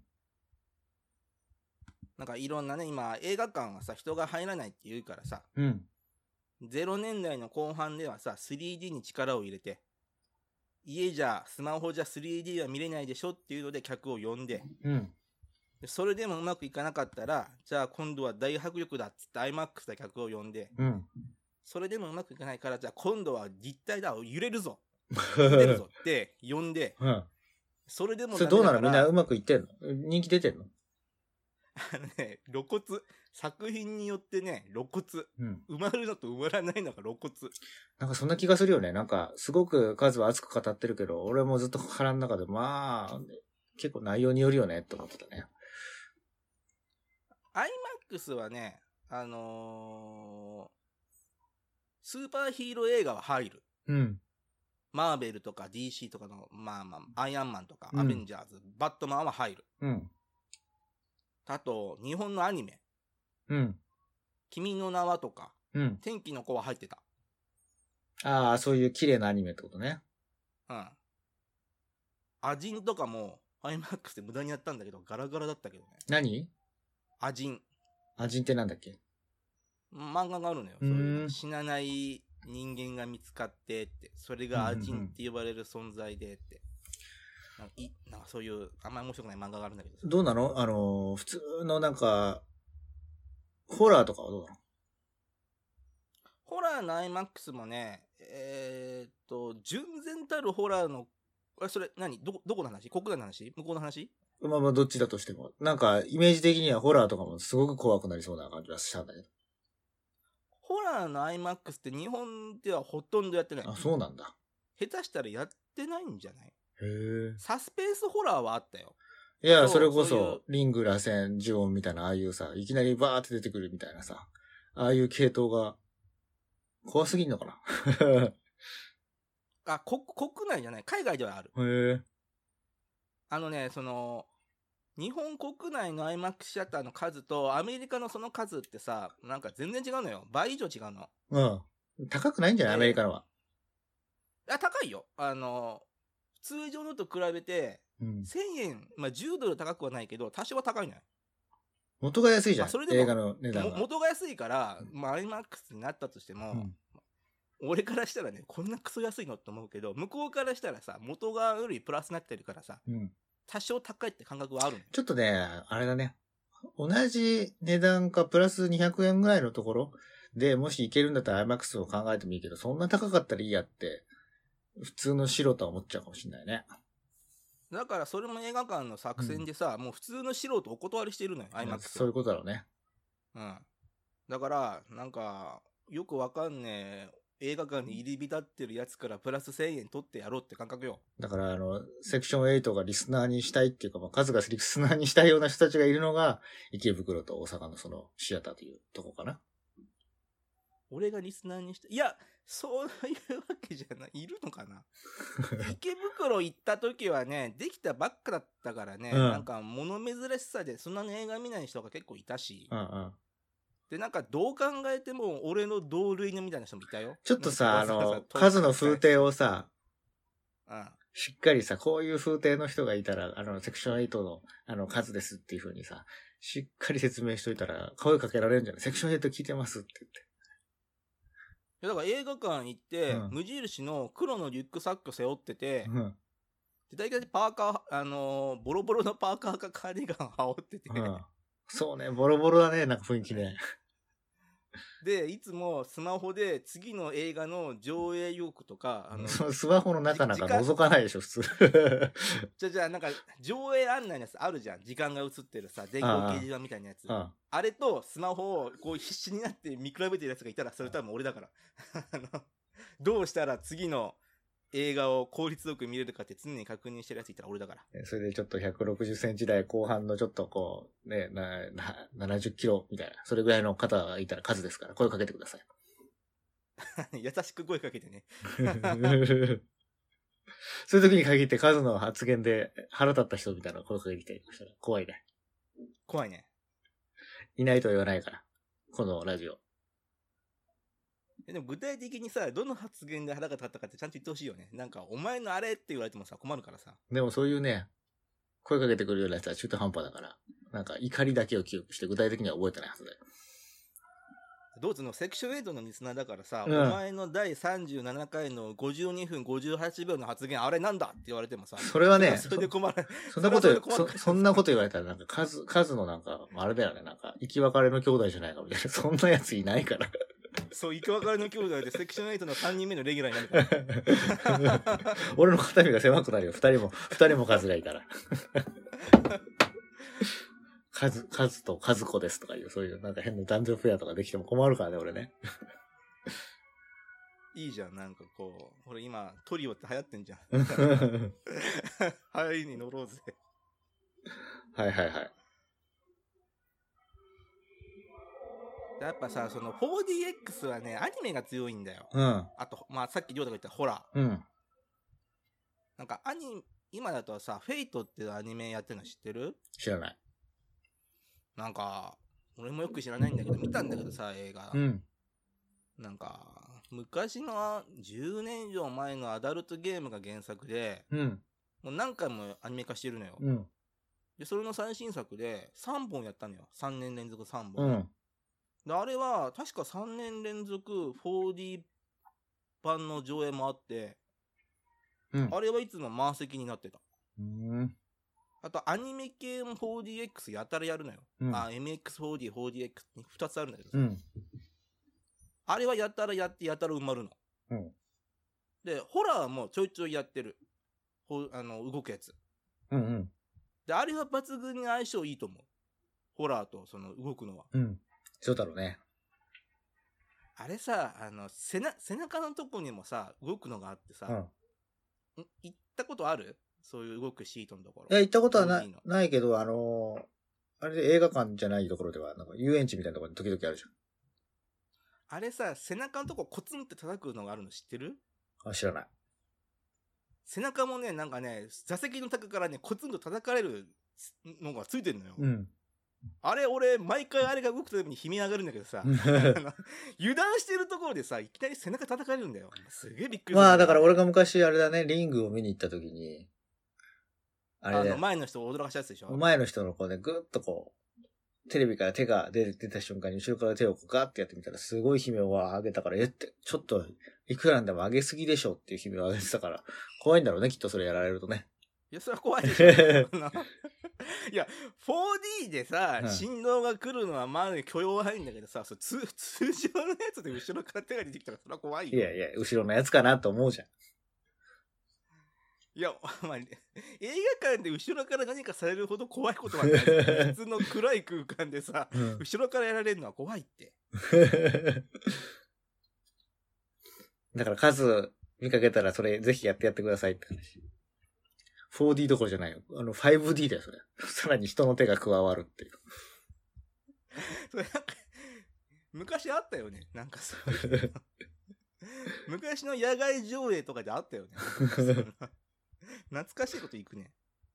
なんかいろんなね、今映画館はさ、人が入らないって言うからさ。0年代の後半ではさ、3D に力を入れて、家じゃ、スマホじゃ 3D は見れないでしょっていうので客を呼んで、それでもうまくいかなかったら、じゃあ今度は大迫力だっつって IMAX で客を呼んで、それでもうまくいかないから、じゃあ今度は立体だ、揺れるぞ揺れるぞって呼んで、それでもそれどうなの？みんなうまくいってんの？人気出てんの？ 露骨。作品によってね、露骨。埋まるのと埋まらないのが露骨。 なんかそんな気がするよね。なんか、すごく数は熱く語ってるけど、俺もずっと腹の中で、まあ、結構内容によるよね、って思ってたね。 IMAX はね、スーパーヒーロー映画は入る。マーベルとか DC とかの、アイアンマンとか、アベンジャーズ、バットマンは入る。あと、日本のアニメ。君の名はとか、天気の子は入ってた。 ああ、そういう綺麗なアニメってことね。 アジンとかも、IMAX で無駄にやったんだけど、ガラガラだったけどね。 何？ アジン。 アジンってなんだっけ？ 漫画があるのよ。そういう死なない人間が見つかってって、それがアジンって呼ばれる存在でって。なんかそういう、あんまり面白くない漫画があるんだけど。 どうなの？普通のなんか、ホラーとかはどうなの？ ホラーの IMAX もね、純然たるホラーの、それどこの話？国内の話？向こうの話？ まあどっちだとしても。なんか、イメージ的にはホラーとかもすごく怖くなりそうな感じはしたんだけど。 ホラーの IMAX って日本ではほとんどやってない。 あ、そうなんだ。 下手したらやってないんじゃない？ へえ。 サスペンスホラーはあったよ。 いや、それこそ、リング、螺旋、ジュオンみたいな、ああいうさ、いきなりバーって出てくるみたいなさ、ああいう系統が、怖すぎんのかな国内じゃない。海外ではある。 へえ。 日本国内の IMAX シアターの数とアメリカのその数ってさ、なんか全然違うのよ。倍以上違うの。 高くないんじゃない？アメリカのは。 高いよ。通常のと比べて、1000円、10ドル高くはないけど、多少は高いのよ。 元が安いじゃん。映画の値段が。元が安いから、IMAX になったとしても、俺からしたらね、こんなクソ安いのって思うけど、向こうからしたらさ、元がよりプラスになってるからさ、多少高いって感覚はあるの。 ちょっとね、あれだね。同じ値段かプラス200円ぐらいのところで、もし行けるんだったら IMAX を考えてもいいけど、そんな高かったらいいやって、普通の素人は思っちゃうかもしれないね。 だからそれも映画館の作戦でさ、もう普通の素人お断りしてるのよ、IMAX。 そういうことだろうね。 だから、なんか、よくわかんねえ、映画館に入り浸ってるやつからプラス1000円取ってやろうって感覚よ。 だからセクション8がリスナーにしたいっていうか、数がリスナーにしたいような人たちがいるのが、池袋と大阪のそのシアターというとこかな。 俺がリスナーにしたい。いや、そういうわけじゃない。いるのかな池袋行った時はね、できたばっかだったからね、なんか物珍しさでそんなに映画見ない人が結構いたし、で、なんかどう考えても俺の同類のみたいな人もいたよ。 ちょっとさ、数の風景をさ、しっかりさ、こういう風景の人がいたら、セクション8の、数ですっていう風にさ、しっかり説明しといたら、声かけられるんじゃない？セクション8聞いてますって言って。 だから映画館行って、無印の黒のリュックサック背負ってて、で大体パーカー、ボロボロのパーカーかカーディガン羽織ってて、 そうね、ボロボロだね、なんか雰囲気ね。 で、いつもスマホで次の映画の上映予告とか、 スマホの中なんか覗かないでしょ、普通。 じゃあなんか、上映案内のやつあるじゃん。時間が映ってるさ、電光掲示板みたいなやつ。あれとスマホをこう必死になって見比べてるやつがいたら、それ多分俺だから。どうしたら次の映画を効率よく見れるかって常に確認してるやついたら俺だから。 それでちょっと160センチ台後半のちょっとこう、ね、70キロみたいな、それぐらいの方がいたら数ですから、声かけてください。 優しく声かけてね。 そういう時に限って数の発言で腹立った人みたいな声かけてきたりしたら怖いね。 怖いね。 いないと言わないから、このラジオ。 でも具体的にさ、どの発言で腹が立ったかってちゃんと言ってほしいよね。なんか、お前のあれって言われてもさ、困るからさ。 でもそういうね、声かけてくるようなやつは中途半端だから、なんか怒りだけを記憶して具体的には覚えてないはずだよ。 どうつのセクション8のリスナーだからさ、お前の第37回の52分58秒の発言、あれなんだって言われてもさ。 それはね、 それで困る。 そんなこと言われたらなんか数のなんか、あれだよね、なんか、生き別れの兄弟じゃないかみたいな、そんなやついないから。 そう、生き別れの兄弟でセクション8の3人目のレギュラーになるから。 俺の肩身が狭くなるよ。二人も数がいたら。数と数子ですとかいう、そういうなんか変な男女ペアとかできても困るからね、俺ね。 いいじゃん、なんかこう、俺今、トリオって流行ってんじゃん。流行りに乗ろうぜ。 はいはいはい。 やっぱさ、その 4DX はね、アニメが強いんだよ。 うん。 あと、まあさっきりょうたが言ったホラー。うん。 なんか今だとさ、フェイトっていうアニメやってるの知ってる？ 知らない。 なんか、俺もよく知らないんだけど、見たんだけどさ、映画。 うん。 なんか、昔の10年以上前のアダルトゲームが原作で、 うん。 もう何回もアニメ化してるのよ。 うん。 で、それの最新作で3本やったのよ。3年連続3本。 うん。 で、あれは確か3年連続 4D 版の上映もあって、 うん、 あれはいつも満席になってた。 あと、アニメ系も 4DX やたらやるのよ。MX4D、4DX に2つあるんだけどさ。あれはやたらやってやたら埋まるの。で、ホラーもちょいちょいやってる。動くやつ。で、あれは抜群に相性いいと思う。ホラーとその動くのは。 そうだろうね。 あれさ、背中のとこにもさ、動くのがあってさ、行ったことある？そういう動くシートのところ。 いや、行ったことはないけど、あれで映画館じゃないところでは、なんか遊園地みたいなところに時々あるじゃん。 あれさ、背中のとこコツンって叩くのがあるの知ってる？ 知らない。 背中もね、なんかね、座席の高からね、コツンと叩かれるのがついてるのよ。あれ、俺、毎回あれが動くたびに悲鳴上がるんだけどさ、油断してるところでさ、いきなり背中叩かれるんだよ。すげえびっくりする。 まあ、だから俺が昔あれだね、リングを見に行った時に、 あれ前の人を驚かしたやつでしょ？ 前の人のこうね、ぐっとこう、テレビから手が出た瞬間に後ろから手をガーってやってみたらすごい悲鳴を上げたから、ちょっと、いくらなんでも上げすぎでしょっていう悲鳴を上げてたから、怖いんだろうね、きっとそれやられるとね。 いや、それは怖いでしょ。いや、4D でさ、振動が来るのはまあ許容範囲だけどさ、通常のやつで後ろから手が出てきたらそれは怖いよ。 いやいや、後ろのやつかなと思うじゃん。 いや、まあ、映画館で後ろから何かされるほど怖いことはない。普通の暗い空間でさ、後ろからやられるのは怖いって。 だから数見かけたらそれぜひやってくださいって話。4D どころじゃないよ。5D だよ、それ。さらに人の手が加わるっていう。 それなんか、昔あったよね。なんかそう昔の野外上映とかであったよね。懐かしいこといくね。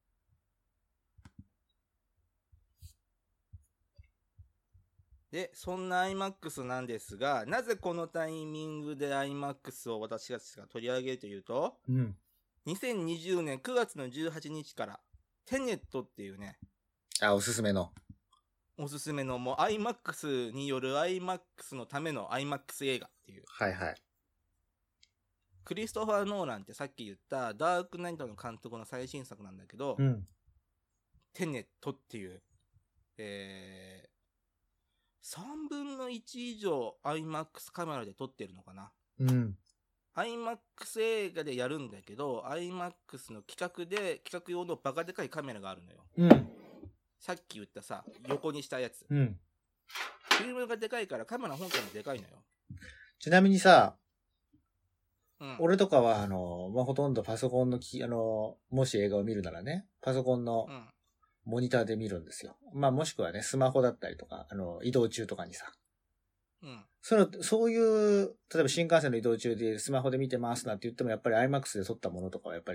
で、そんな IMAX なんですが、なぜこのタイミングで IMAX を私たちが取り上げるというと、2020年9月の18日から、テネットっていうね。 おすすめの。 もう IMAX による IMAX のための IMAX 映画っていう。 はいはい。 クリストファー・ノーランってさっき言ったダークナイトの監督の最新作なんだけど、テネットっていう、 3分の1以上 IMAX カメラで撮ってるのかな。 うん。 IMAX 映画でやるんだけど、IMAX の企画用のバカでかいカメラがあるのよ。 うん。 さっき言ったさ、横にしたやつ。 うん。 フィルムがでかいからカメラ本体もでかいのよ。 ちなみにさ、 うん、 俺とかは、ほとんどパソコンのもし映画を見るならね、パソコンのモニターで見るんですよ。もしくはね、スマホだったりとか、移動中とかにさ。 うん。 そういう、例えば新幹線の移動中でスマホで見てますなんて言っても、やっぱり IMAX で撮ったものとかはやっぱ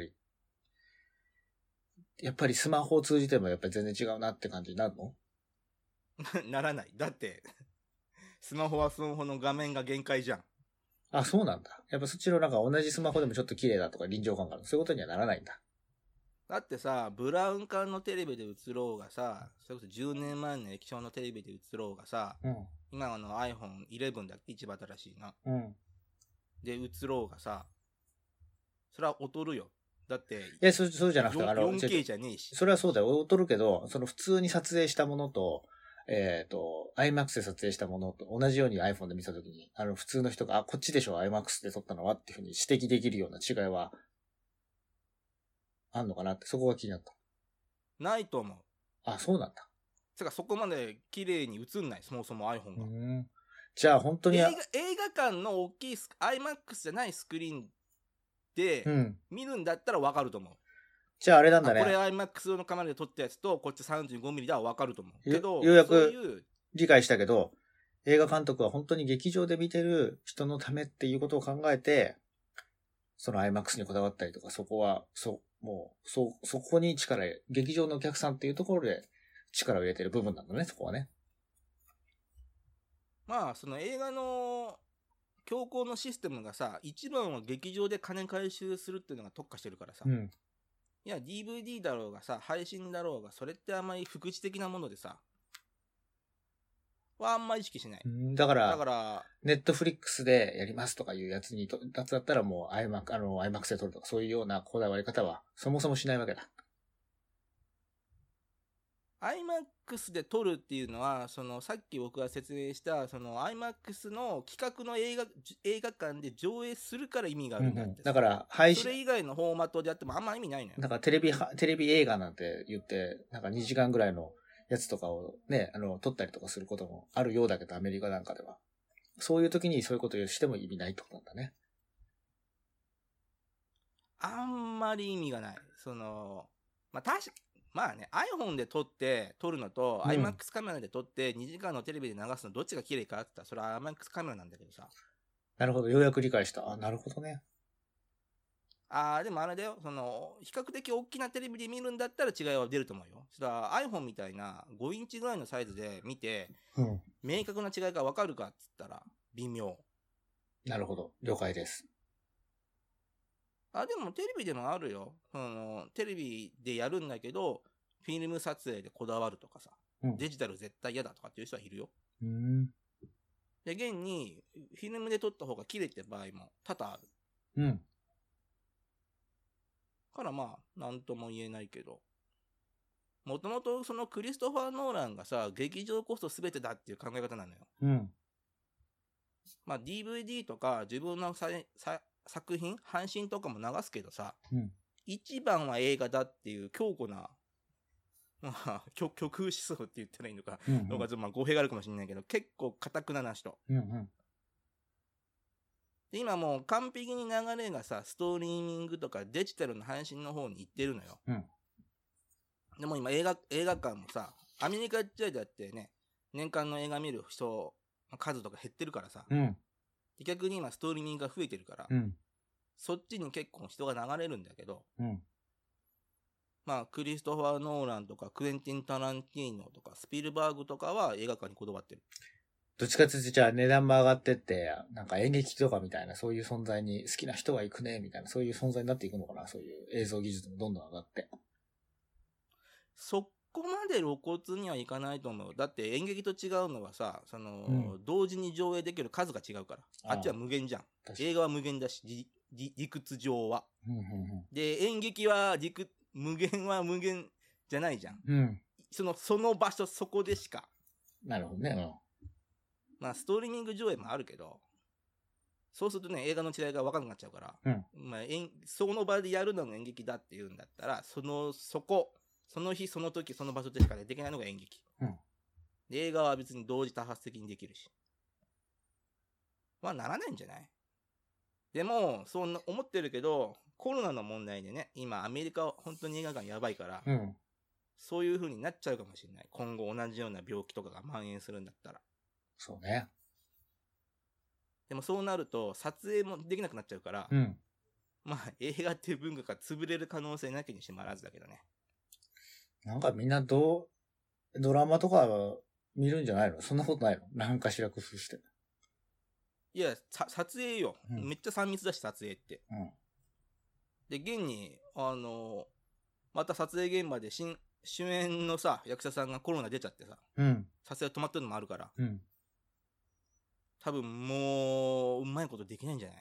りスマホを通じてもやっぱり全然違うなって感じになるの？ ならない。だって、スマホはスマホの画面が限界じゃん。 あ、そうなんだ。やっぱそっちの同じスマホでもちょっと綺麗だとか臨場感がある。そういうことにはならないんだ。 だってさ、ブラウン管のテレビで映ろうがさ、それこそ10年前の液晶のテレビで映ろうがさ、今iPhone 11だっけ一番新しいな。で映ろうがさ、それは劣るよ。だって、いや、そうじゃなくて、 4K じゃねえし。 それはそうだよ。劣るけど、普通に撮影したものと、IMAX で撮影したものと同じように iPhone で見たときに、普通の人が、こっちでしょ IMAX で撮ったのはっていうふうに指摘できるような違いは、あんのかなって、そこが気になった。 ないと思う。 あ、そうなんだ。 つかそこまで綺麗に映んない、そもそも iPhone が。 じゃあ本当に映画館の大きいIMAX じゃないスクリーンで、見るんだったらわかると思う。 じゃああれなんだね。 これ IMAX 用のカメラで撮ったやつと、こっち 35mm ではわかると思う。けど、 ようやく理解したけど、映画監督は本当に劇場で見てる人のためっていうことを考えて、その IMAX にこだわったりとか、そこに劇場のお客さんっていうところで力を入れてる部分なんだね、そこはね。 その映画の強行のシステムがさ、一番は劇場で金回収するっていうのが特化してるからさ。いや、DVD だろうがさ、配信だろうが、それってあんまり副次的なものでさ、はあんまり意識しない。 だから、ネットフリックスでやりますとかいうやつだったらもう IMAX で撮るとか、そういうようなこだわり方はそもそもしないわけだ。 IMAX で撮るっていうのは、さっき僕が説明した、IMAX の企画の映画館で上映するから意味があるんだって。 だからそれ以外のフォーマットでやってもあんま意味ないのよ。 だからテレビ映画なんて言って、2時間ぐらいのやつとかをね、撮ったりとかすることもあるようだけど、アメリカなんかでは。そういう時にそういうことをしても意味ないってことなんだね。 あんまり意味がない。iPhone で撮るのと、IMAX カメラで撮って2時間のテレビで流すのどっちが綺麗かって言ったら、それは IMAX カメラなんだけどさ。 なるほど、ようやく理解した。なるほどね。 でもあれだよ、比較的大きなテレビで見るんだったら違いは出ると思うよ。それは iPhone みたいな5インチぐらいのサイズで見て、明確な違いがわかるかっつったら、微妙。 なるほど、了解です。 でもテレビでもあるよ。テレビでやるんだけど、フィルム撮影でこだわるとかさ、デジタル絶対嫌だとかっていう人はいるよ。で、現に、フィルムで撮った方が綺麗って場合も多々ある。からなんとも言えないけど。もともとそのクリストファー・ノーランがさ、劇場こそ全てだっていう考え方なのよ。DVD とか自分の作品、配信とかも流すけどさ、一番は映画だっていう強固な、極右思想って言ったらいいのか、語弊があるかもしれないけど、結構堅くな人。で今もう完璧に流れがさ、ストリーミングとかデジタルの配信の方に行ってるのよ。でも今映画館もさ、アメリカ時代だってね、年間の映画見る人の数とか減ってるからさ、逆に今ストリーミングが増えてるから、そっちに結構人が流れるんだけど、クリストファー・ノーランとかクエンティン・タランティーノとかスピルバーグとかは映画館にこだわってる。 どっちかというとじゃあ値段も上がってって、演劇とかみたいなそういう存在に好きな人は行くねみたいなそういう存在になっていくのかな、そういう映像技術もどんどん上がって。 そこまで露骨にはいかないと思う。だって演劇と違うのはさ、同時に上映できる数が違うから。あっちは無限じゃん。映画は無限だし、理屈上は。で、演劇は無限は無限じゃないじゃん。その場所、そこでしか。 なるほどね。 まあストリーミング上映もあるけど、そうするとね、映画の違いが分かんなくなっちゃうから、まあその場でやるのが演劇だっていうんだったら、その日、その時、その場所でしかできないのが演劇。で映画は別に同時多発的にできるし。まあならないんじゃない？でも、そう思ってるけど、コロナの問題でね、今アメリカは本当に映画館やばいから、そういう風になっちゃうかもしれない。今後同じような病気とかが蔓延するんだったら。 そうね。 でもそうなると、撮影もできなくなっちゃうから、まあ映画っていう文化が潰れる可能性なきにしもあらずだけどね。 なんかみんなドラマとか見るんじゃないの？そんなことないの？なんかしら工夫して。 いや、撮影よ、めっちゃ3密だし、撮影って。で、現に、また撮影現場で主演のさ、役者さんがコロナ出ちゃってさ、撮影止まってるのもあるから、多分もう、うまいことできないんじゃない？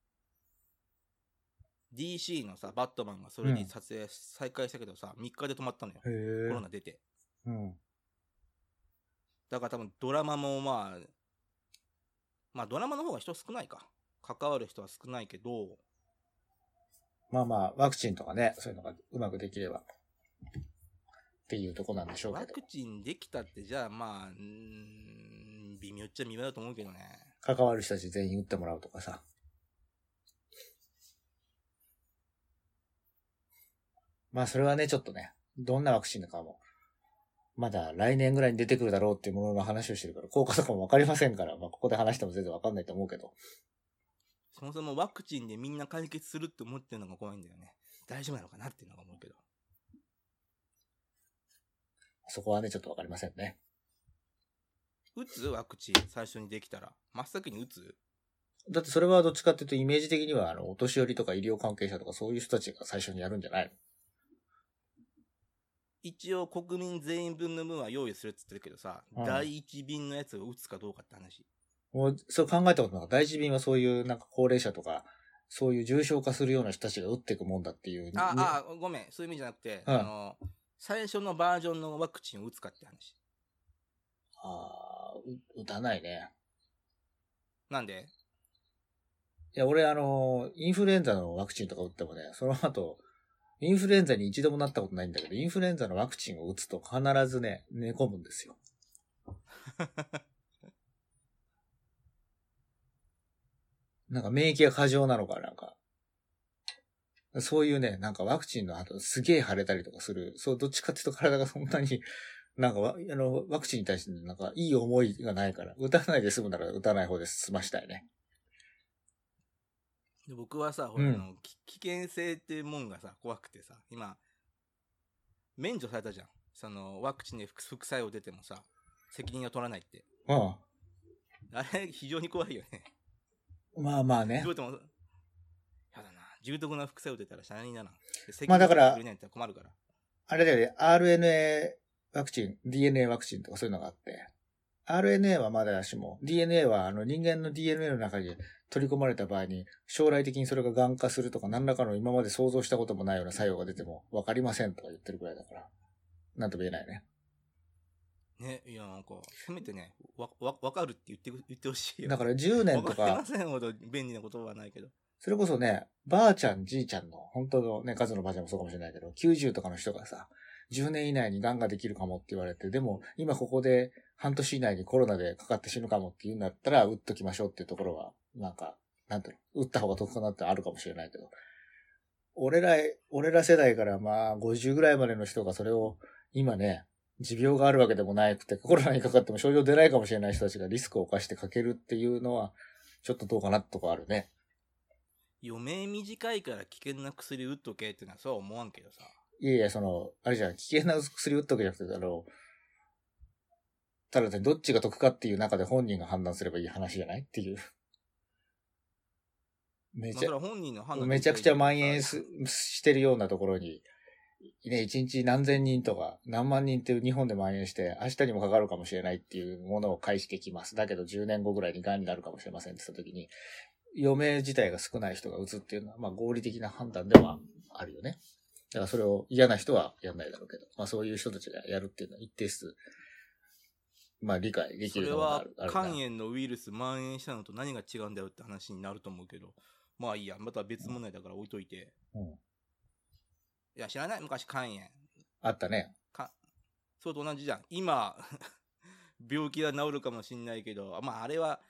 DC のさ、バットマンがそれで撮影再開したけどさ、3日で止まったのよ。コロナ出て。だから多分ドラマもまあドラマの方が人少ないか。関わる人は少ないけど。 まあまあ、ワクチンとかね、そういうのがうまくできれば。っていうとこなんでしょうけど。 ワクチンできたってじゃあまあ、微妙っちゃ微妙だと思うけどね。 関わる人たち全員打ってもらうとかさ。まあそれはね、ちょっとね、どんなワクチンだかも、まだ来年ぐらいに出てくるだろうっていうものの話をしてるから、効果とかもわかりませんから、まあここで話しても全然わかんないと思うけど。 そもそもワクチンでみんな解決するって思ってるのが怖いんだよね。大丈夫なのかなっていうのが思うけど。 そこはね、ちょっとわかりませんね。 打つ？ワクチン最初にできたら。真っ先に打つ？ だってそれはどっちかっていうとイメージ的にはお年寄りとか医療関係者とかそういう人たちが最初にやるんじゃないの？ 一応国民全員分の分は用意するって言ってるけどさ、第一便のやつを打つかどうかって話。 もうそう考えたことなかった。第一便はそういうなんか高齢者とか、そういう重症化するような人たちが打っていくもんだっていう。 ごめん。そういう意味じゃなくて、最初のバージョンのワクチンを打つかって話。 打たないね。 なんで？ いや、俺インフルエンザのワクチンとか打ってもね、その後、インフルエンザに一度もなったことないんだけど、インフルエンザのワクチンを打つと必ずね、寝込むんですよ。なんか免疫が過剰なのかなんか。そういうね、なんかワクチンの後すげえ腫れたりとかする。そう、どっちかっていうと体がそんなに、なんかワクチンに対してなんかいい思いがないから、打たないで済むなら打たない方で済ましたいね。 で僕はさ、ほら、危険性っていうもんがさ、怖くてさ、今、免除されたじゃん。その、ワクチンで副作用出てもさ、責任を取らないって。あれ、非常に怖いよね。 まあまあね。 どうやっても、やだな。重篤な副作用出たらシャレにならん。 まあだから、 困るから。 あれだよね、RNA ワクチン、DNA ワクチンとかそういうのがあって、RNA はまだしも、DNA は人間の DNA の中に取り込まれた場合に、将来的にそれが癌化するとか、何らかの今まで想像したこともないような作用が出ても分かりませんとか言ってるくらいだから、なんとも言えないね。 ね、いや、なんか、せめてね、わかるって言ってほしいよ。 だから10年とか。 わかりませんほど便利な言葉はないけど。 それこそね、ばあちゃん、じいちゃんの、本当のね、数のばあちゃんもそうかもしれないけど、90とかの人がさ、10年以内に癌ができるかもって言われて、でも、今ここで半年以内にコロナでかかって死ぬかもって言うんだったら、打っときましょうっていうところは、なんか、なんていうの、打った方が得かなってあるかもしれないけど、俺ら世代からまあ、50ぐらいまでの人がそれを、今ね、持病があるわけでもなくて、コロナにかかっても症状出ないかもしれない人たちがリスクを冒してかけるっていうのは、ちょっとどうかなってとこあるね。 余命短いから危険な薬打っとけってのはそうは思わんけどさ。 いやいや、あれじゃん、危険な薬打っとけじゃなくて、ただどっちが得かっていう中で本人が判断すればいい話じゃないっていう。めちゃくちゃ蔓延してるようなところに、ね、1日何千人とか何万人っていう日本で蔓延して、明日にもかかるかもしれないっていうものを介してきます。だけど10年後ぐらいに癌になるかもしれませんって言った時に、余命自体が少ない人が打つっていうのは、まあ合理的な判断ではあるよね。だからそれを嫌な人はやんないだろうけど、まあそういう人たちがやるっていうのは一定数まあ理解できるのがある。 それは肝炎のウイルス蔓延したのと何が違うんだよって話になると思うけど、まあいいや、また別問題だから置いといて。 うん。 いや、知らない？昔肝炎。 あったね。 それと同じじゃん。今、病気は治るかもしんないけど、まああれは、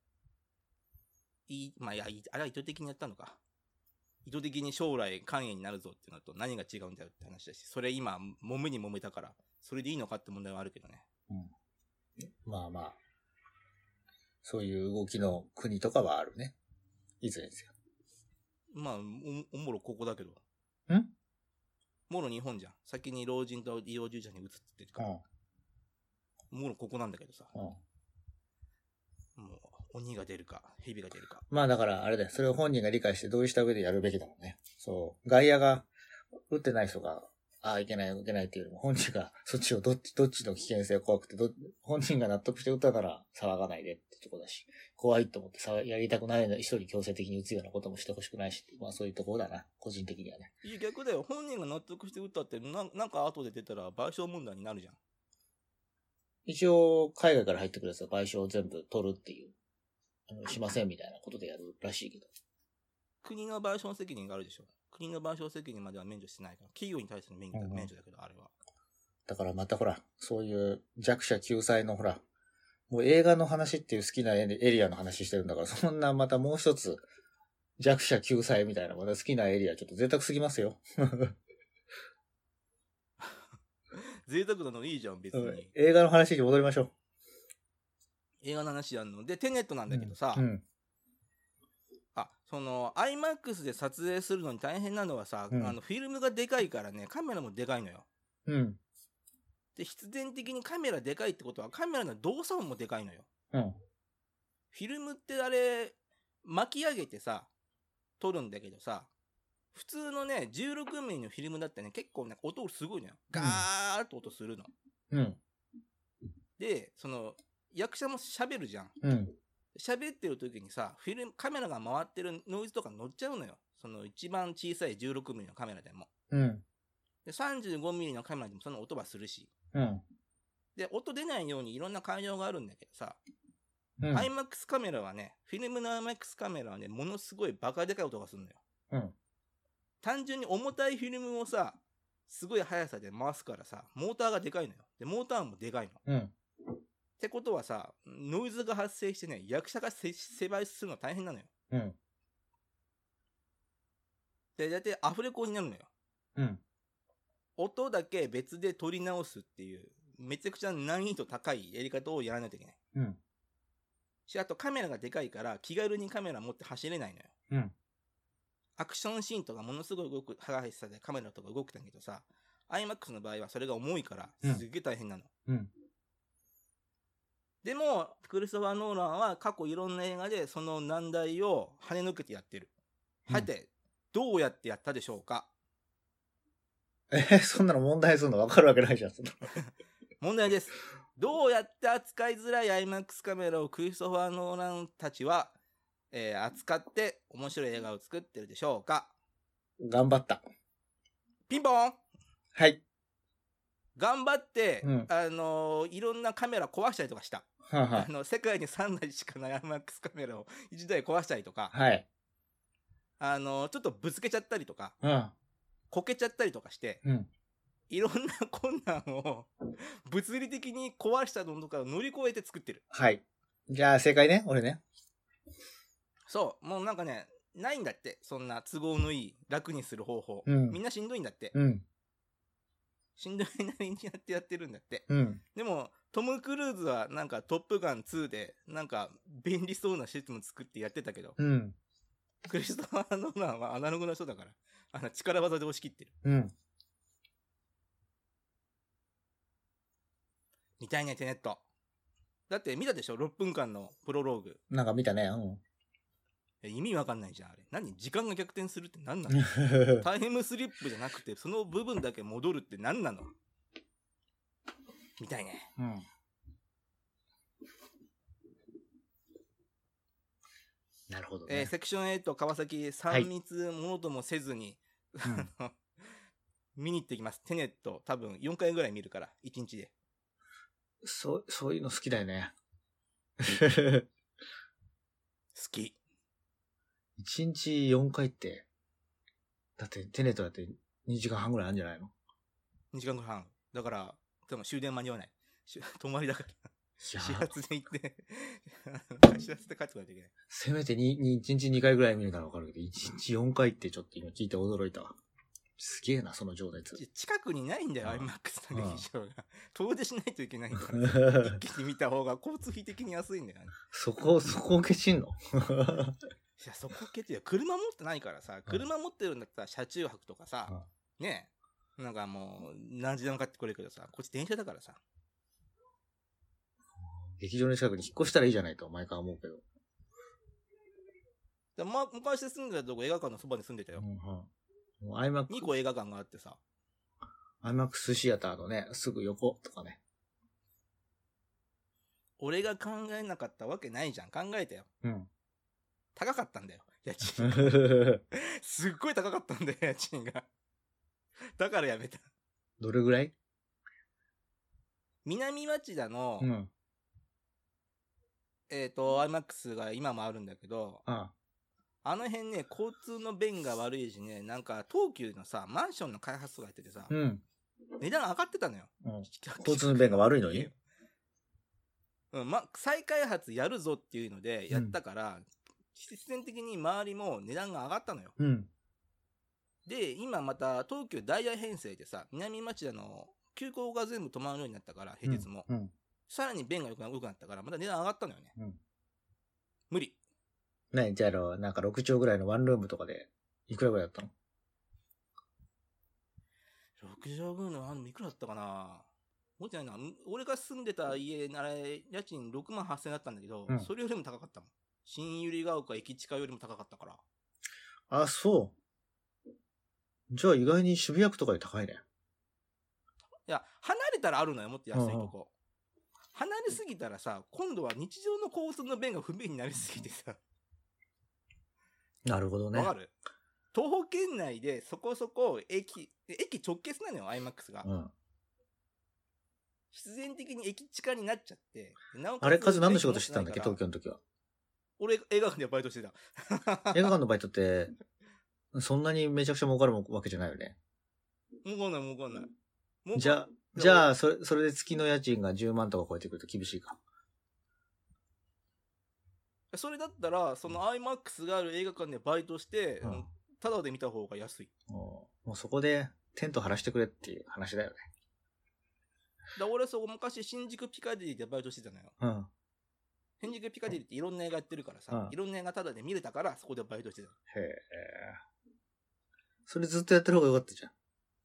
まあいや、あれは意図的にやったのか。意図的に将来肝炎になるぞっていうのと何が違うんだよって話だし、それ今、揉めに揉めたから、それでいいのかって問題はあるけどね。 うん。まあまあ、そういう動きの国とかはあるね。いずれですよ。 まあ、おもろここだけど。もろ日本じゃん。先に老人と医療従事者に移ってるから。もろここなんだけどさ。もう、鬼が出るか、蛇が出るか。 まあだから、あれだよ。それを本人が理解して同意した上でやるべきだもんね。そう。外野が打ってない人が、いけないっていうよりも、本人がそっちをどっちの危険性が怖くて、本人が納得して打ったなら騒がないでってとこだし、怖いと思ってやりたくない人に強制的に打つようなこともしてほしくないし、まあそういうところだな。個人的にはね。 いや、逆だよ。本人が納得して打ったって、なんか後で出たら賠償問題になるじゃん。 一応、海外から入ってくるやつは賠償を全部取るっていう、しませんみたいなことでやるらしいけど。 国の賠償責任があるでしょ。国の賠償責任までは免除してないから。企業に対する免除だけど、あれは。 だからまたほら、そういう弱者救済のほら、もう映画の話っていう好きなエリアの話してるんだから、そんなまたもう一つ弱者救済みたいなまた好きなエリアちょっと贅沢すぎますよ。 贅沢なのいいじゃん、別に。 映画の話に戻りましょう。 映画の話やんの。で、テネットなんだけどさ、IMAX で撮影するのに大変なのはさ、フィルムがでかいからね、カメラもでかいのよ。で、必然的にカメラでかいってことは、カメラの動作音もでかいのよ。フィルムってあれ、巻き上げてさ、撮るんだけどさ、普通のね、16ミリのフィルムだってね、結構ね、音すごいのよ。ガーッと音するの。で、役者も喋るじゃん。喋ってる時にさ、カメラが回ってるノイズとか乗っちゃうのよ。一番小さい16ミリのカメラでも。で、35ミリのカメラでもその音はするし。で、音出ないようにいろんな改良があるんだけどさ、IMAX カメラはね、フィルムの IMAX カメラはね、ものすごいバカでかい音がするのよ。単純に重たいフィルムをさ、すごい速さで回すからさ、モーターがでかいのよ。で、モーターもでかいの。ってことはさ、ノイズが発生してね、役者が芝居するの大変なのよ。で、だいたいアフレコになるのよ。音だけ別で撮り直すっていう、めちゃくちゃ難易度高いやり方をやらないといけない。あとカメラがでかいから気軽にカメラ持って走れないのよ。アクションシーンとかものすごい動く速さでカメラとか動くんだけどさ、IMAX の場合はそれが重いからすげえ大変なの。でも、クリストファー・ノーランは過去いろんな映画でその難題を跳ね抜けてやってる。はて、どうやってやったでしょうか？ そんなの問題するの分かるわけないじゃん。 問題です。どうやって扱いづらい IMAX カメラをクリストファー・ノーランたちは、扱って面白い映画を作ってるでしょうか？ 頑張った。 ピンポン！ はい。 頑張って、いろんなカメラ壊したりとかした。世界に3台しかない IMAX カメラを1台壊したりとか、 はい。 ちょっとぶつけちゃったりとか、こけちゃったりとかして、いろんな困難を物理的に壊したのとかを乗り越えて作ってる。 はい。じゃあ正解ね、俺ね。 そう、もうなんかね、ないんだって、そんな都合のいい、楽にする方法。みんなしんどいんだって。しんどいなりにやってるんだって。でも、トム・クルーズはなんかトップガン2で、なんか便利そうなシステム作ってやってたけど、クリストファー・ノーランはアナログな人だから、力技で押し切ってる。見たいね、テネット。だって見たでしょ ?6 分間のプロローグ。 なんか見たね。 意味わかんないじゃん、あれ。何？時間が逆転するって何なの？タイムスリップじゃなくて、その部分だけ戻るって何なの？見たいね。 なるほどね。 セクション8川崎3密ものともせずに、見に行ってきます。テネット多分4回ぐらい見るから、1日で。 そういうの好きだよね。 好き。 1日4回って、だってテネットだって2時間半ぐらいあるんじゃないの？ 2 時間半。だから、多分終電間に合わない。泊まりだから。始発で行って、始発で帰ってこないといけない。 せめて1日2回ぐらい見るならわかるけど、1日4回ってちょっと今聞いて驚いたわ。すげえな、その情熱。 近くにないんだよ、IMAX の劇場が。遠出しないといけないんだから。一気に見た方が交通費的に安いんだよね。 そこを消しんの？ いや、そこ消ってよ。車持ってないからさ、車持ってるんだったら車中泊とかさ、ねえ、なんかもう何時でもかかってくれるけどさ、こっち電車だからさ。 劇場の近くに引っ越したらいいじゃないと毎回思うけど。 昔住んでたとこ映画館のそばに住んでたよ。 もうIMAX 2個映画館があってさ。 IMAX シアターのね、すぐ横とかね。 俺が考えなかったわけないじゃん。考えたよ。 うん。 高かったんだよ。家賃。すっごい高かったんだよ、家賃が。だからやめた。 どれぐらい？ 南町田の、 うん。 IMAX が今もあるんだけど、 あの辺ね、交通の便が悪いしね、なんか東急のさ、マンションの開発とかやっててさ、 うん。 値段上がってたのよ。 うん、交通の便が悪いのに？ うん、再開発やるぞっていうのでやったから、必然的に周りも値段が上がったのよ。 うん。 で、今また東急ダイヤ編成でさ、南町田の急行が全部止まるようになったから、平日も。さらに便が良くなったから、また値段上がったのよね。無理。 ね、じゃあなんか6畳ぐらいのワンルームとかで、いくらぐらいだったの？ 6 畳分のワンルームいくらだったかな？覚えてないな。俺が住んでた家、家賃6万8000円だったんだけど、それよりも高かったもん。新百合ヶ丘駅近よりも高かったから。 あ、そう。じゃあ意外に渋谷区とかで高いね。 いや、離れたらあるのよ、もっと安いとこ。離れすぎたらさ、今度は日常の交通の便が不便になりすぎてさ。 なるほどね。 わかる？徒歩圏内でそこそこ駅直結なのよ、IMAX が。必然的に駅近になっちゃって。 あれ、カズ何の仕事してたんだっけ、東京の時は。 俺、映画館でバイトしてた。 映画館のバイトって、そんなにめちゃくちゃ儲かるわけじゃないよね。 儲かんない。 じゃあ、それで月の家賃が10万とか超えてくると厳しいか。 それだったら、その IMAX がある映画館でバイトして、タダで見た方が安い。 もうそこでテント張らしてくれっていう話だよね。 俺昔新宿ピカデリーでバイトしてたのよ。新宿ピカデリーっていろんな映画やってるからさ、いろんな映画タダで見れたからそこでバイトしてた。 へえ。それずっとやってる方がよかったじゃん。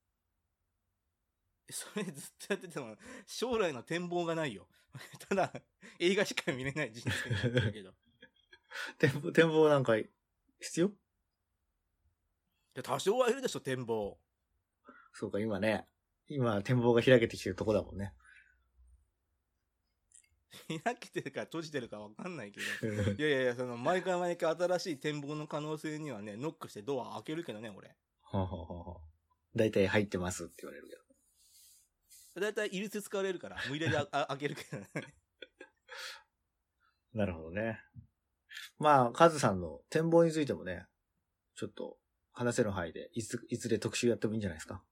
それずっとやってても将来の展望がないよ。ただ映画しか見れない人生になってるけど。 展望なんか必要？ 多少はいるでしょ、展望。 そうか、今展望が開けてきてるとこだもんね。 開けてるか閉じてるか分かんないけど。いや、毎回新しい展望の可能性にはね、ノックしてドア開けるけどね、俺。 だいたい入ってますって言われるけど。だいたい入れて使われるから、無入れで開けるけどね。 なるほどね。まあ、カズさんの展望についてもね、ちょっと話せる範囲でいつで特集やってもいいんじゃないですか。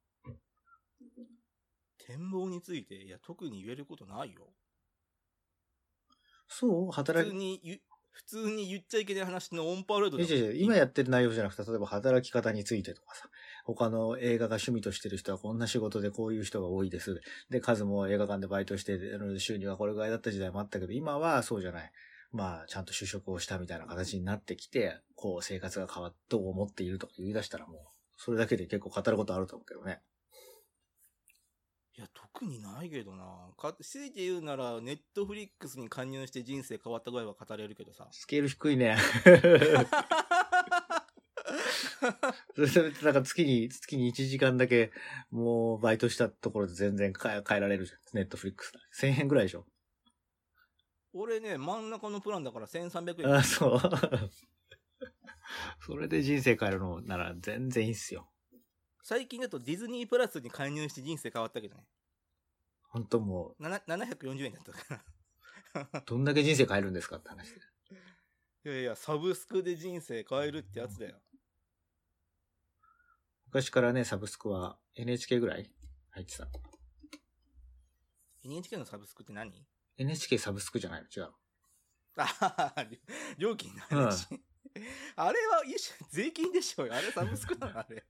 展望について、いや、特に言えることないよ。 そう？ 普通に言っちゃいけない話のオンパレードだ。今やってる内容じゃなくて、例えば働き方についてとかさ、他の映画が趣味としてる人はこんな仕事でこういう人が多いです。で、数も映画館でバイトして収入はこれぐらいだった時代もあったけど、今はそうじゃない。まあ、ちゃんと就職をしたみたいな形になってきて、こう生活が変わったと思っているとか言い出したらもう、それだけで結構語ることあると思うけどね。 いや、特にないけどな。強いて言うなら、ネットフリックスに加入して人生変わったぐらいは語れるけどさ。 スケール低いね。それなんか月に1時間だけ、もうバイトしたところで全然変えられるじゃん。ネットフリックス。1000円ぐらいでしょ。 俺ね、真ん中のプランだから1300円。 あ、そう。それで人生変えるのなら全然いいっすよ。 最近だとディズニープラスに加入して人生変わったけどね。 本当もう。740円だったから。 どんだけ人生変えるんですかって話で。 いやいや、サブスクで人生変えるってやつだよ。 昔からね、サブスクは NHK ぐらい入ってた。 NHK のサブスクって何？ NHK サブスクじゃないの？違う。 料金の話。うん、あれは税金でしょうよ。あれサブスクなのあれ。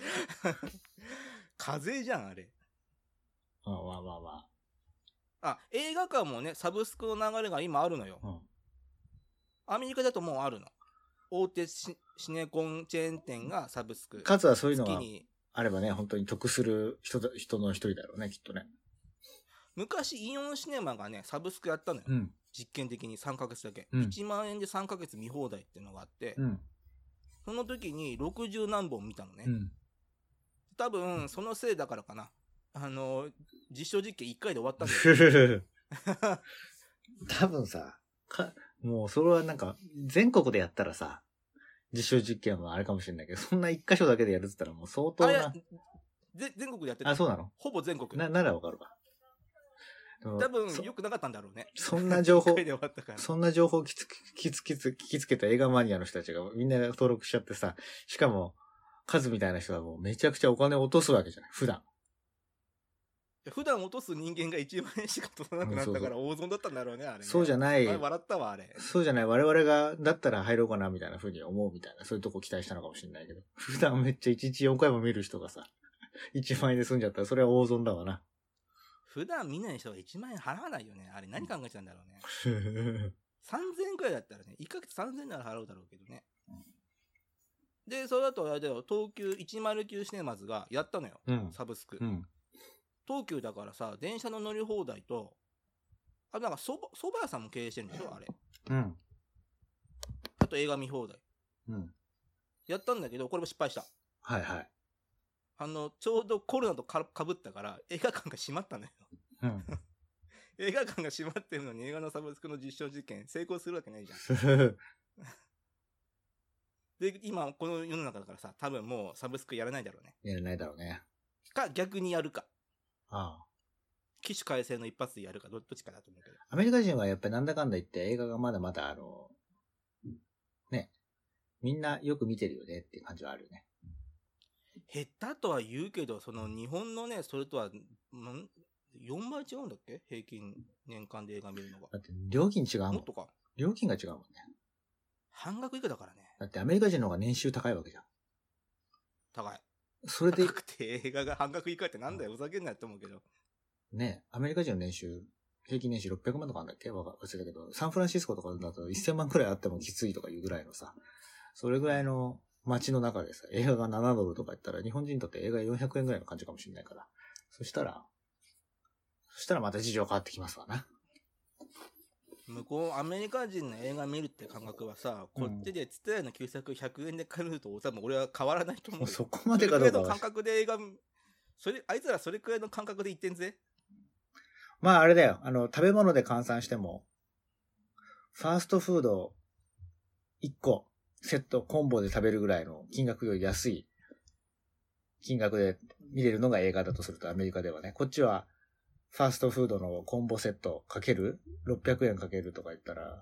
課税じゃん、あれ。 まあ。 映画館もね、サブスクの流れが今あるのよ。うん、アメリカだともうあるの。大手シネコンチェーン店がサブスク。 数はそういうのがあればね、本当に得する人の一人だろうね、きっとね。 昔、イオンシネマがね、サブスクやったのよ。うん、実験的に3ヶ月だけ。うん、1万円で3ヶ月見放題っていうのがあって、うん、その時に60何本見たのね。うん、多分、そのせいだからかな。実証実験1回で終わったんだよ。 多分さ、もうそれはなんか、全国でやったらさ、実証実験はあれかもしれないけど、そんな1箇所だけでやるって言ったらもう相当な。 全国でやってた。 あ、そうなの？ ほぼ全国。 ならわかるわ。 多分、良くなかったんだろうね。 そんな情報、そんな情報聞きつけた映画マニアの人たちがみんな登録しちゃってさ、しかも、数みたいな人はもうめちゃくちゃお金を落とすわけじゃない、普段落とす人間が1万円しか取らなくなったから大損だったんだろうね、あれね。 そうじゃない。 笑ったわ、あれ。 そうじゃない。我々が、だったら入ろうかな、みたいな風に思うみたいな、そういうとこ期待したのかもしれないけど。普段めっちゃ1日4回も見る人がさ、1万円で済んじゃったら、それは大損だわな。 普段見ない人が1万円払わないよね。あれ何考えてたんだろうね。3000円くらいだったらね、1ヶ月3000円なら払うだろうけどね。で、それだとあれだよ、東急109シネマズがやったのよ。うん、サブスク。うん、東急だからさ、電車の乗り放題と、なんか蕎麦屋さんも経営してるんでしょあれ。うん。あと映画見放題。うん。やったんだけど、これも失敗した。 はいはい。 ちょうどコロナとかぶったから、映画館が閉まったのよ。うん。映画館が閉まってるのに映画のサブスクの実証実験成功するわけないじゃん。で、今、この世の中だからさ、多分もうサブスクやらないだろうね。 やらないだろうね。 か、逆にやるか。 ああ。 起死回生の一発でやるか、どっちかだと思うけど。 アメリカ人はやっぱりなんだかんだ言って映画がまだまだね、みんなよく見てるよねっていう感じはあるよね。 減ったとは言うけど、その日本のね、それとは、4倍違うんだっけ？平均年間で映画見るのが。 だって料金違うもん。 もっとか。 料金が違うもんね。 半額以下だからね。 だってアメリカ人の方が年収高いわけじゃん。 高い。 それで。 高くて映画が半額以下ってなんだよ、ふざけんなよって思うけど。 ね、アメリカ人の年収、平均年収600万とかあるんだっけ？忘れたけど、サンフランシスコとかだと1000万くらいあってもきついとかいうぐらいのさ、それぐらいの街の中でさ、映画が7ドルとか言ったら日本人にとって映画400円ぐらいの感じかもしれないから。そしたらまた事情変わってきますわな。 向こう、アメリカ人の映画見るって感覚はさ、こっちでツタヤの旧作100円で買うと多分俺は変わらないと思う。 そこまでかどうかは。 それくらいの感覚で映画、あいつらそれくらいの感覚で言ってんぜ。 まああれだよ、食べ物で換算しても、ファーストフード1個、セット、コンボで食べるぐらいの金額より安い金額で見れるのが映画だとするとアメリカではね、こっちはファーストフードのコンボセットかける600円かけるとか言ったら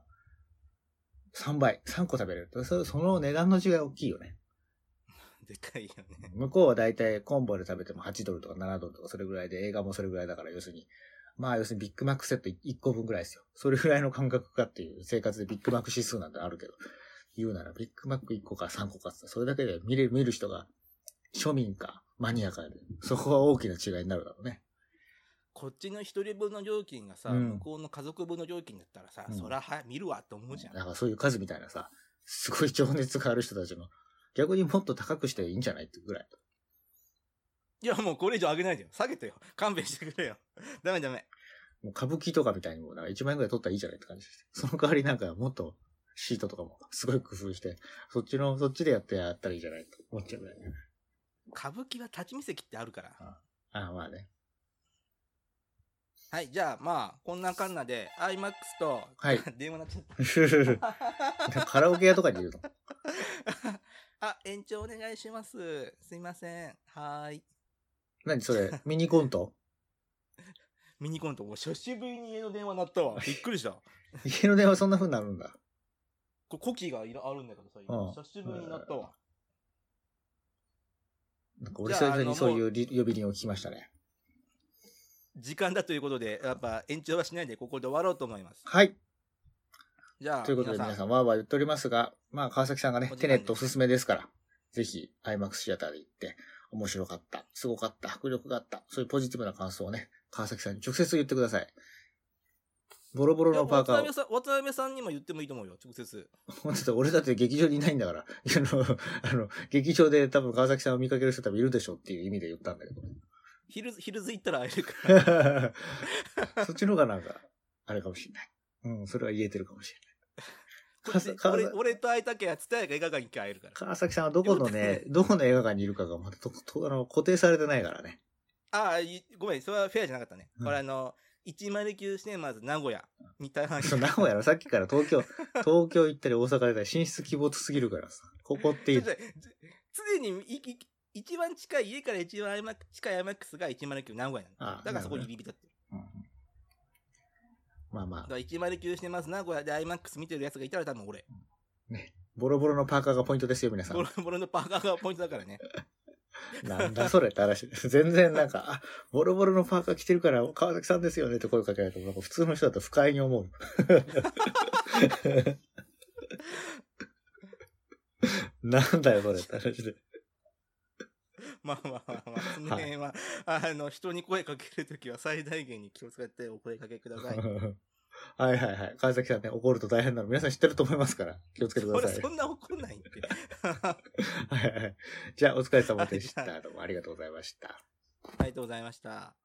3倍、3個食べれると、その値段の違い大きいよね。 でかいよね。 向こうはだいたいコンボで食べても8ドルとか7ドルとかそれぐらいで、映画もそれぐらいだから、要するにビッグマックセット1個分ぐらいですよ。それぐらいの感覚かっていう、生活でビッグマック指数なんてあるけど、言うならビッグマック1個か3個かってそれだけで見る人が庶民かマニアかで、そこは大きな違いになるだろうね。 こっちの一人分の料金がさ、向こうの家族分の料金だったらさ、そら見るわって思うじゃん。 だからそういう数みたいなさ、すごい情熱がある人たちの、逆にもっと高くしていいんじゃないってぐらい。 いや、もうこれ以上上げないでよ。下げてよ。勘弁してくれよ。ダメ。もう歌舞伎とかみたいにもう1万円くらい取ったらいいじゃないって感じです。その代わりなんかもっとシートとかもすごい工夫して、そっちでやったらいいじゃないと思っちゃうぐらいね。 歌舞伎は立ち見席ってあるから。 まあね。 はい、じゃあこんなかんなで IMAX と、 はい、 電話なっちゃった。カラオケ屋とかに言うの延長お願いします。すいません。はーい。 何それミニコント見に行こうと、もう久しぶりに家の電話鳴ったわ。びっくりした。 家の電話そんな風になるんだ。 コキがあるんだけどさ、久しぶりに鳴ったわ。 なんか俺久々にそういう呼び鈴を聞きましたね。 時間だということで、やっぱ延長はしないでここで終わろうと思います。 はい。 じゃあ、 ということで皆さんわーわー言っておりますが、まあ川崎さんがね、テネットおすすめですから、ぜひ IMAX シアターで行って、面白かった、すごかった、迫力があった、そういうポジティブな感想をね、川崎さんに直接言ってください。ボロボロのパーカーを。 渡辺さんにも言ってもいいと思うよ、直接。 俺だって劇場にいないんだから。劇場で多分川崎さんを見かける人多分いるでしょっていう意味で言ったんだけど。 ヒルズ行ったら会えるから。 そっちの方がなんか、あれかもしれない。うん、それは言えてるかもしれない。俺と会いたけやつたやが映画館に会えるから。 川崎さんはどこの映画館にいるかがまだ固定されてないからね。 ああ、ごめん、それはフェアじゃなかったね。これ109シネマズ名古屋に大半そう、名古屋のさっきから東京行ったり大阪行ったり進出鬼没すぎるからさ。ここって常に一番近い、家から一番近い IMAX が109名古屋なの。だからそこに入り浸ってる。 まあまあ。 だから109シネマズ名古屋で IMAX 見てるやつがいたら多分俺。 ね。ボロボロのパーカーがポイントですよ、皆さん。 ボロボロのパーカーがポイントだからね。 なんだそれって話。全然なんか、ボロボロのパーカー着てるから川崎さんですよねって声かけられても、なんか普通の人だと不快に思う。なんだよそれって話で。 まあ、その辺は、人に声かけるときは最大限に気をつけてお声かけください。 はいはいはい。川崎さんね、怒ると大変なの皆さん知ってると思いますから、気をつけてください。 そんな怒んないって。 はいはい。じゃあ、お疲れ様でした。どうもありがとうございました。 ありがとうございました。